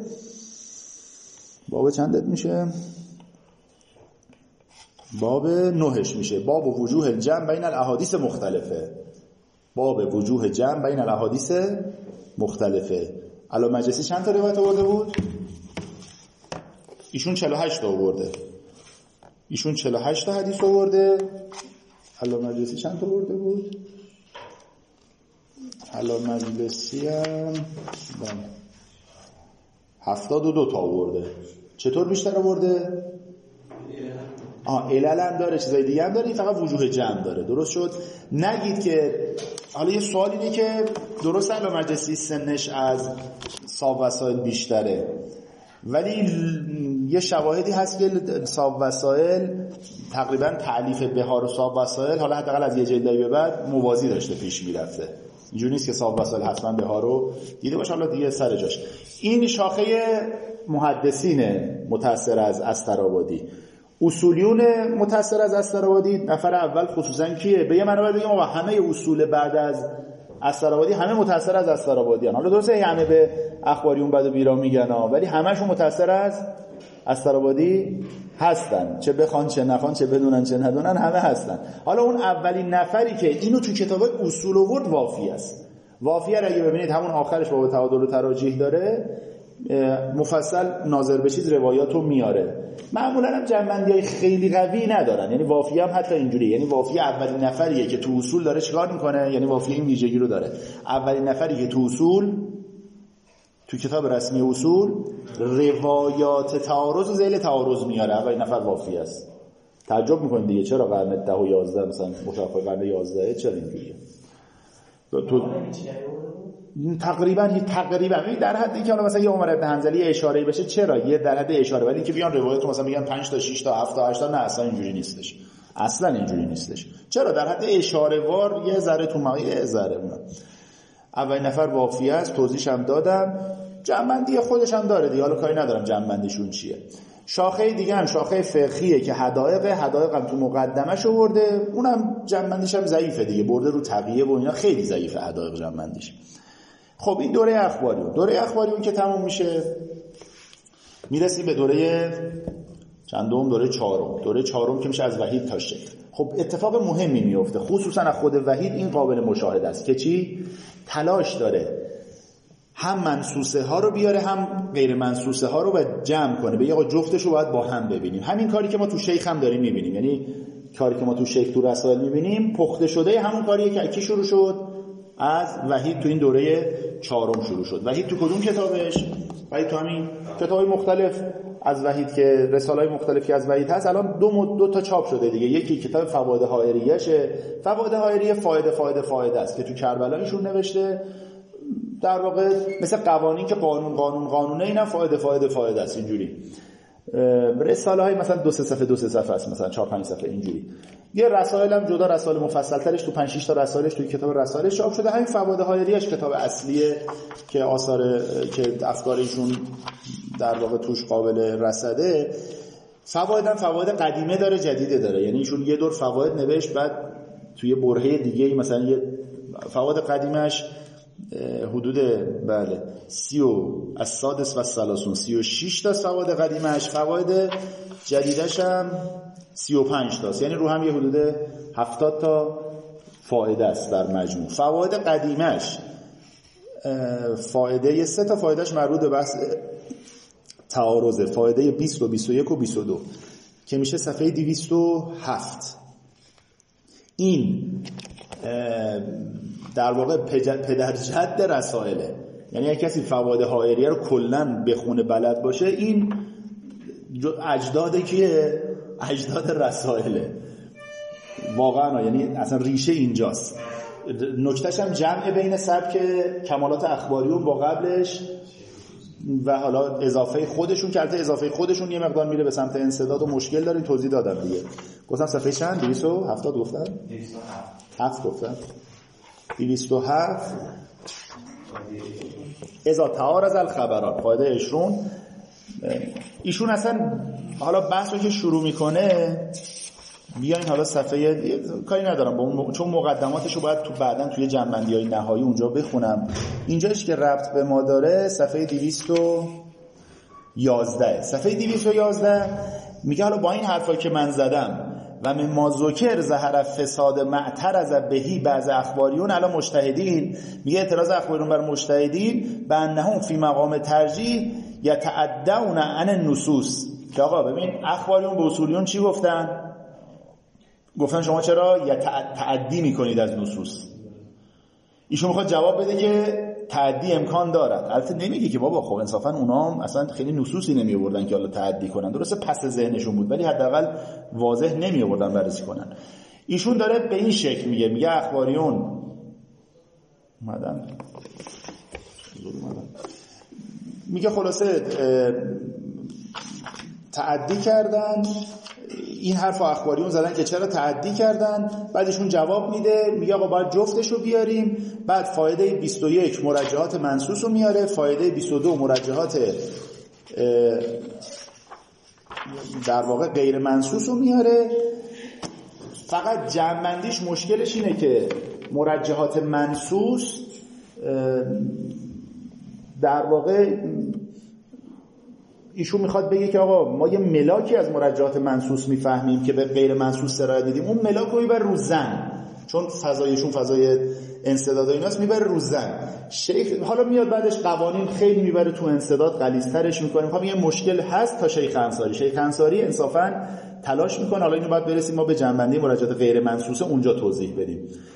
باب چندت میشه؟ باب نهش میشه، باب وجوه الجمع بین الاحادیث مختلفه. باب وجوه جمع بین الاحادیث مختلفه. علامه مجلسی چند تا روایت آورده بود؟ ایشون چهل و هشت تا آورده. ایشون چهل و هشت تا حدیث آورده. علامه مجلسی چند تا آورده بود؟ علامه مجلسی هم هفتاد و دو تا آورده. چطور بیشتر آورده؟ آه علل هم داره، چیزای دیگه هم داره، این فقط وجوه جمع داره. درست شد؟ نگید که حالا یه سوال اینه که درست علامه مجلسی سنش از صاحب وسائل بیشتره، ولی یه شواهدی هست که صاحب وسائل تقریبا تألیف بهار و صاحب وسائل حالا حداقل از یه جلدی به بعد موازی داشته پیش میرفته. اینجوری نیست که صاحب وسائل حتما بهار رو دیده باشه. حالا دیگه سر جاش. این شاخه محدثین متأثر از استرآبادی. اصولیون متأثر از استرآبادی نفر اول خصوصا کیه؟ به یه معنی بگیم آقا همه اصول بعد از استرآبادی همه متأثر از استرآبادی ان. حالا درسته همه به اخباریون بد و بیرا میگن ها، ولی همه‌شون متأثر از استرآبادی هستن، چه بخوان چه نخوان، چه بدونن چه ندونن، همه هستن. حالا اون اولین نفری که اینو تو کتاب اصول آورد وافی است. وافی را اگه ببینید همون آخرش باب تعادل و تراجیح داره، مفصل ناظر بشید روایاتو میاره. معمولا هم جنبندی‌های خیلی قوی ندارن، یعنی وافی هم حتی اینجوریه، یعنی وافی اولین نفریه که تو اصول داره چیکار میکنه، یعنی وافی این ویژگی رو داره، اولین نفری که تو اصول تو کتاب رسمی اصول روایات تعارض و ذیل تعارض میاره، اولین نفر وافی است. تعجب میکنید دیگه چرا قرن ده و یازده مثلا مشافه قرن یازده چرا اینجوریه؟ تو تقریبا تقریبا در حدی که حالا مثلا یه عمر ابن حنظلی اشاره بشه چرا یه در حد اشاره، ولی اینکه بیان روایت مثلا میگن پنج تا شش تا هفت تا هشت تا، نه اصلا اینجوری نیستش، اصلا اینجوری نیستش. چرا در حد اشاره وار یه ذره تو مقایه یه ذره اون اولین نفر وافی است. توضیحش هم دادم، جنبندی خودش هم داره دیگه، حالا کاری ندارم جنبندیشون چیه. شاخه دیگه هم شاخه فقهیه که حدائق حدائق هم تو مقدمش آورده، اونم جنبندیش هم ضعیفه دیگه، برده رو تقیه و اینا خیلی ضعیفه حدائق جنبندیش. خب این دوره اخباریون دوره اخباریون که تموم میشه میرسیم به دوره چندم؟ دوره چهارم. دوره چهارم که میشه از وحید تا شیخ. خب اتفاق مهمی میفته، خصوصا از خود وحید این قابل مشاهده است که چی؟ تلاش داره هم منسوسه ها رو بیاره هم غیر منسوسه ها رو باید جمع کنه، بگه آقا جفتش رو باید با هم ببینیم. همین کاری که ما تو شیخ هم داریم میبینیم، یعنی کاری که ما تو شیخ تو رسائل میبینیم پخته شده همون کاریه که کی شروع شد؟ از وحید تو این دوره چهارم شروع شد. وحید تو کدوم کتابش؟ وحید تو همین کتابای مختلف از وحید که رساله‌های مختلفی از وحید هست، الان دو مد... دو تا چاپ شده دیگه. یکی کتاب فوائد حائریه‌شه، فوائد حائریه فایده فایده فایده است که تو کربلا ایشون نوشته، در واقع مثل قوانین که قانون قانون قانونه، اینا فایده فایده فایده است اینجوری. رساله های مثلا دو سه صفحه دو سه صفحه است، مثلا چهار پنج صفحه اینجوری. یه رسائل هم جدا رسائل مفصل ترش تو پنج شش تا رسائلش توی کتاب رسائلش چاپ شده. همین فوائد حائریه‌اش کتاب اصلیه که آثار که افکار ایشون در واقع توش قابل رصده. فواید هم فواید قدیمه داره جدیده داره، یعنی ایشون یه دور فواید نوشت بعد توی برهه دیگه مثلا یه فواید قدیمش حدود بله سی و از سادس و سلاسون سی و شش تا فواید قدیمش، فواید جدیدش هم سی و پنج تاست، یعنی رو هم یه حدود هفتاد تا فایده است در مجموع. فواید قدیمش فایده یه سه تا فایدهش مربوط به بحث تعارضه، فایده بیست و بیست و یک و بیست و دو که میشه صفحه دویست و هفت. این در واقع پدر جد رسائله، یعنی اگه کسی فوائد حائریه رو کلن بخونه بلد باشه، این اجداده که اجداد رسائله واقعا، یعنی اصلا ریشه اینجاست. نکتهش هم جمع بین سبک کمالات اخباریون با قبلش و حالا اضافه خودشون که البته اضافه خودشون یه مقدار میره به سمت انسداد و مشکل دارین، توضیح دادم دیگه. گفتم صفحه چند؟ دویست و هفتاد گفتم؟ دویست و هفت گفتم؟ دویست و هفت اذا تعارض الخبران فایده عشرون. ایشون اصلا حالا بحث رو که شروع میکنه، بیاین حالا صفحه کاری ندارم با اون، چون مقدماتش رو باید تو بعدن توی جنبندی‌های نهایی اونجا بخونم. اینجاش که ربط به ما داره صفحه دویست و یازده. صفحه دویست و یازده میگه حالا با این حرفایی که من زدم و من ما ذکر ظهر فساد معترض بهی بعض اخباریون علی مجتهدین، میگه اعتراض اخباریون بر مجتهدین به انهم فی مقام ترجیح یتعدون عن النصوص. که آقا ببین اخباریون به اصولیون چی گفتن؟ گفتن شما چرا تعدی میکنید از نصوص. ایشون میخواد جواب بده که تعدی امکان دارد. البته نمیگه که بابا خب انصافا اونا هم اصلا خیلی نصوصی نمی آوردن که حالا تعدی کنن، درسته پس ذهنشون بود ولی حداقل واضح نمی آوردن بررسی کنن. ایشون داره به این شکل میگه، میگه اخباریون اومدن میگه خلاصه تعدی کردن. این حرف اخباریون زدن که چرا تعدی کردن، بعدشون جواب میده میگه آقا باید جفتش رو بیاریم. بعد فایده بیست و یک مرجحات منصوص رو میاره، فایده بیست و دو مرجحات در واقع غیر منصوص رو میاره. فقط جمع‌بندیش مشکلش اینه که مرجحات منصوص در واقع ایشون میخواد بگه که آقا ما یه ملاکی از مرجحات منصوص میفهمیم که به غیر منصوص سرایت دیدیم، اون ملاک رو میبره رو زن، چون فضایشون فضای انسداد و ایناست، میبره رو زن. شیخ حالا میاد بعدش قوانین خیلی میبره تو انسداد، غلیظ‌ترش میکنه. میخوام یه مشکل هست تا شیخ انصاری. شیخ انصاری انصافا تلاش میکنه، حالا اینو بعد برسیم ما به جنبندی مرجحات غیر منصوص اونجا توضیح بدیم.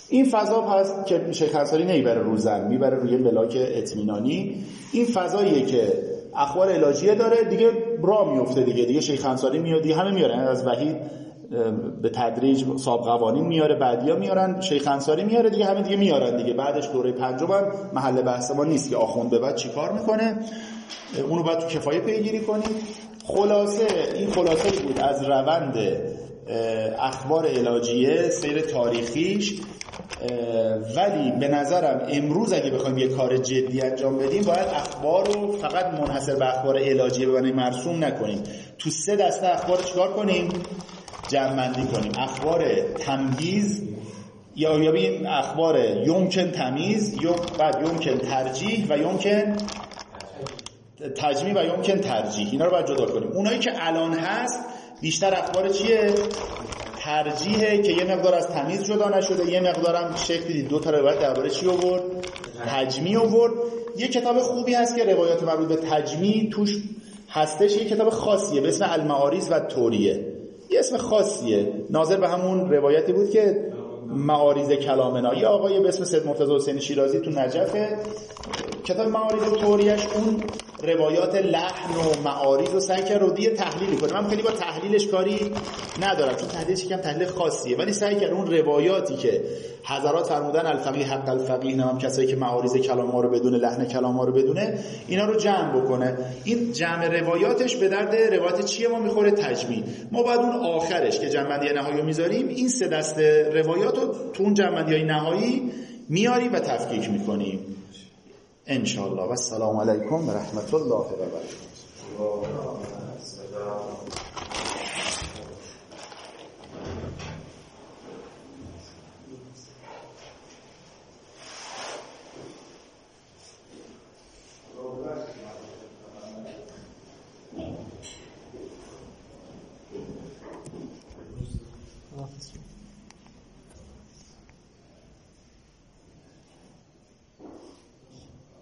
این فضا پس که شیخ انصاری نمیبره رو زن، میبره روی ملاک اطمینانی. این فضاییه که اخبار علاجیه داره، دیگه راه میفته دیگه دیگه شیخ انصاری میاد دیگه، همه میارن از وحید به تدریج صاحب قوانین میاره، بعدیا میارن، شیخ انصاری میاره دیگه، همه دیگه میارن دیگه. بعدش دوره پنجم هم محل بحث ما نیست که آخوند به بعد چیکار میکنه، اونو باید تو کفایه پیگیری کنید. خلاصه این خلاصه بود از روند اخبار علاجیه، سیر تاریخیش. ولی به نظرم امروز اگه بخوایم یه کار جدی انجام بدیم باید اخبار رو فقط منحصر به اخبار علاجیه به معنی مرسوم نکنیم، تو سه دسته اخبار چیکار کنیم؟ جمع‌بندی کنیم. اخبار تمییز یا یا بگیم اخبار یمکن تمیز، یا بعد یمکن ترجیح و یمکن تجمیع و یمکن ترجیح. اینا رو باید جدا کنیم. اونایی که الان هست بیشتر اخبار چیه؟ ترجیحه که یه مقدار از تمیز جدا نشده، یه مقدارم شکل دیدید دو تا روایت درباره چی آورد؟ تجمیع آورد. یه کتاب خوبی هست که روایات مربوط به تجمیع توش هستش، یه کتاب خاصیه به اسم المعارض و توریه، یه اسم خاصیه ناظر به همون روایتی بود که معارض کلامنا، یه آقای به اسم سید مرتضی حسین شیرازی تو نجفه، کتاب معارض و توریش اون روایات لحن و معارض رو سعی کرد رو دیگه تحلیل کنه. من خیلی با تحلیلش کاری ندارم چون تحلیلش یکم تحلیل خاصیه، ولی سعی کرد اون روایاتی که حضرات فرمودن الفقیه حق الفقیه، هم کسایی که معارض کلام ها رو بدونه، لحن کلام ها رو بدونه، اینا رو جمع بکنه. این جمع روایاتش به درد روایت چیه ما میخوره؟ تجمیع. ما بعد اون آخرش که جمع بندی نهایی رو میذاریم، این سه دسته روایات رو تو اون جمع بندی نهایی میاریم و تفکیک میکنیم ان شاء الله. و السلام علیکم و رحمت الله و برکاته.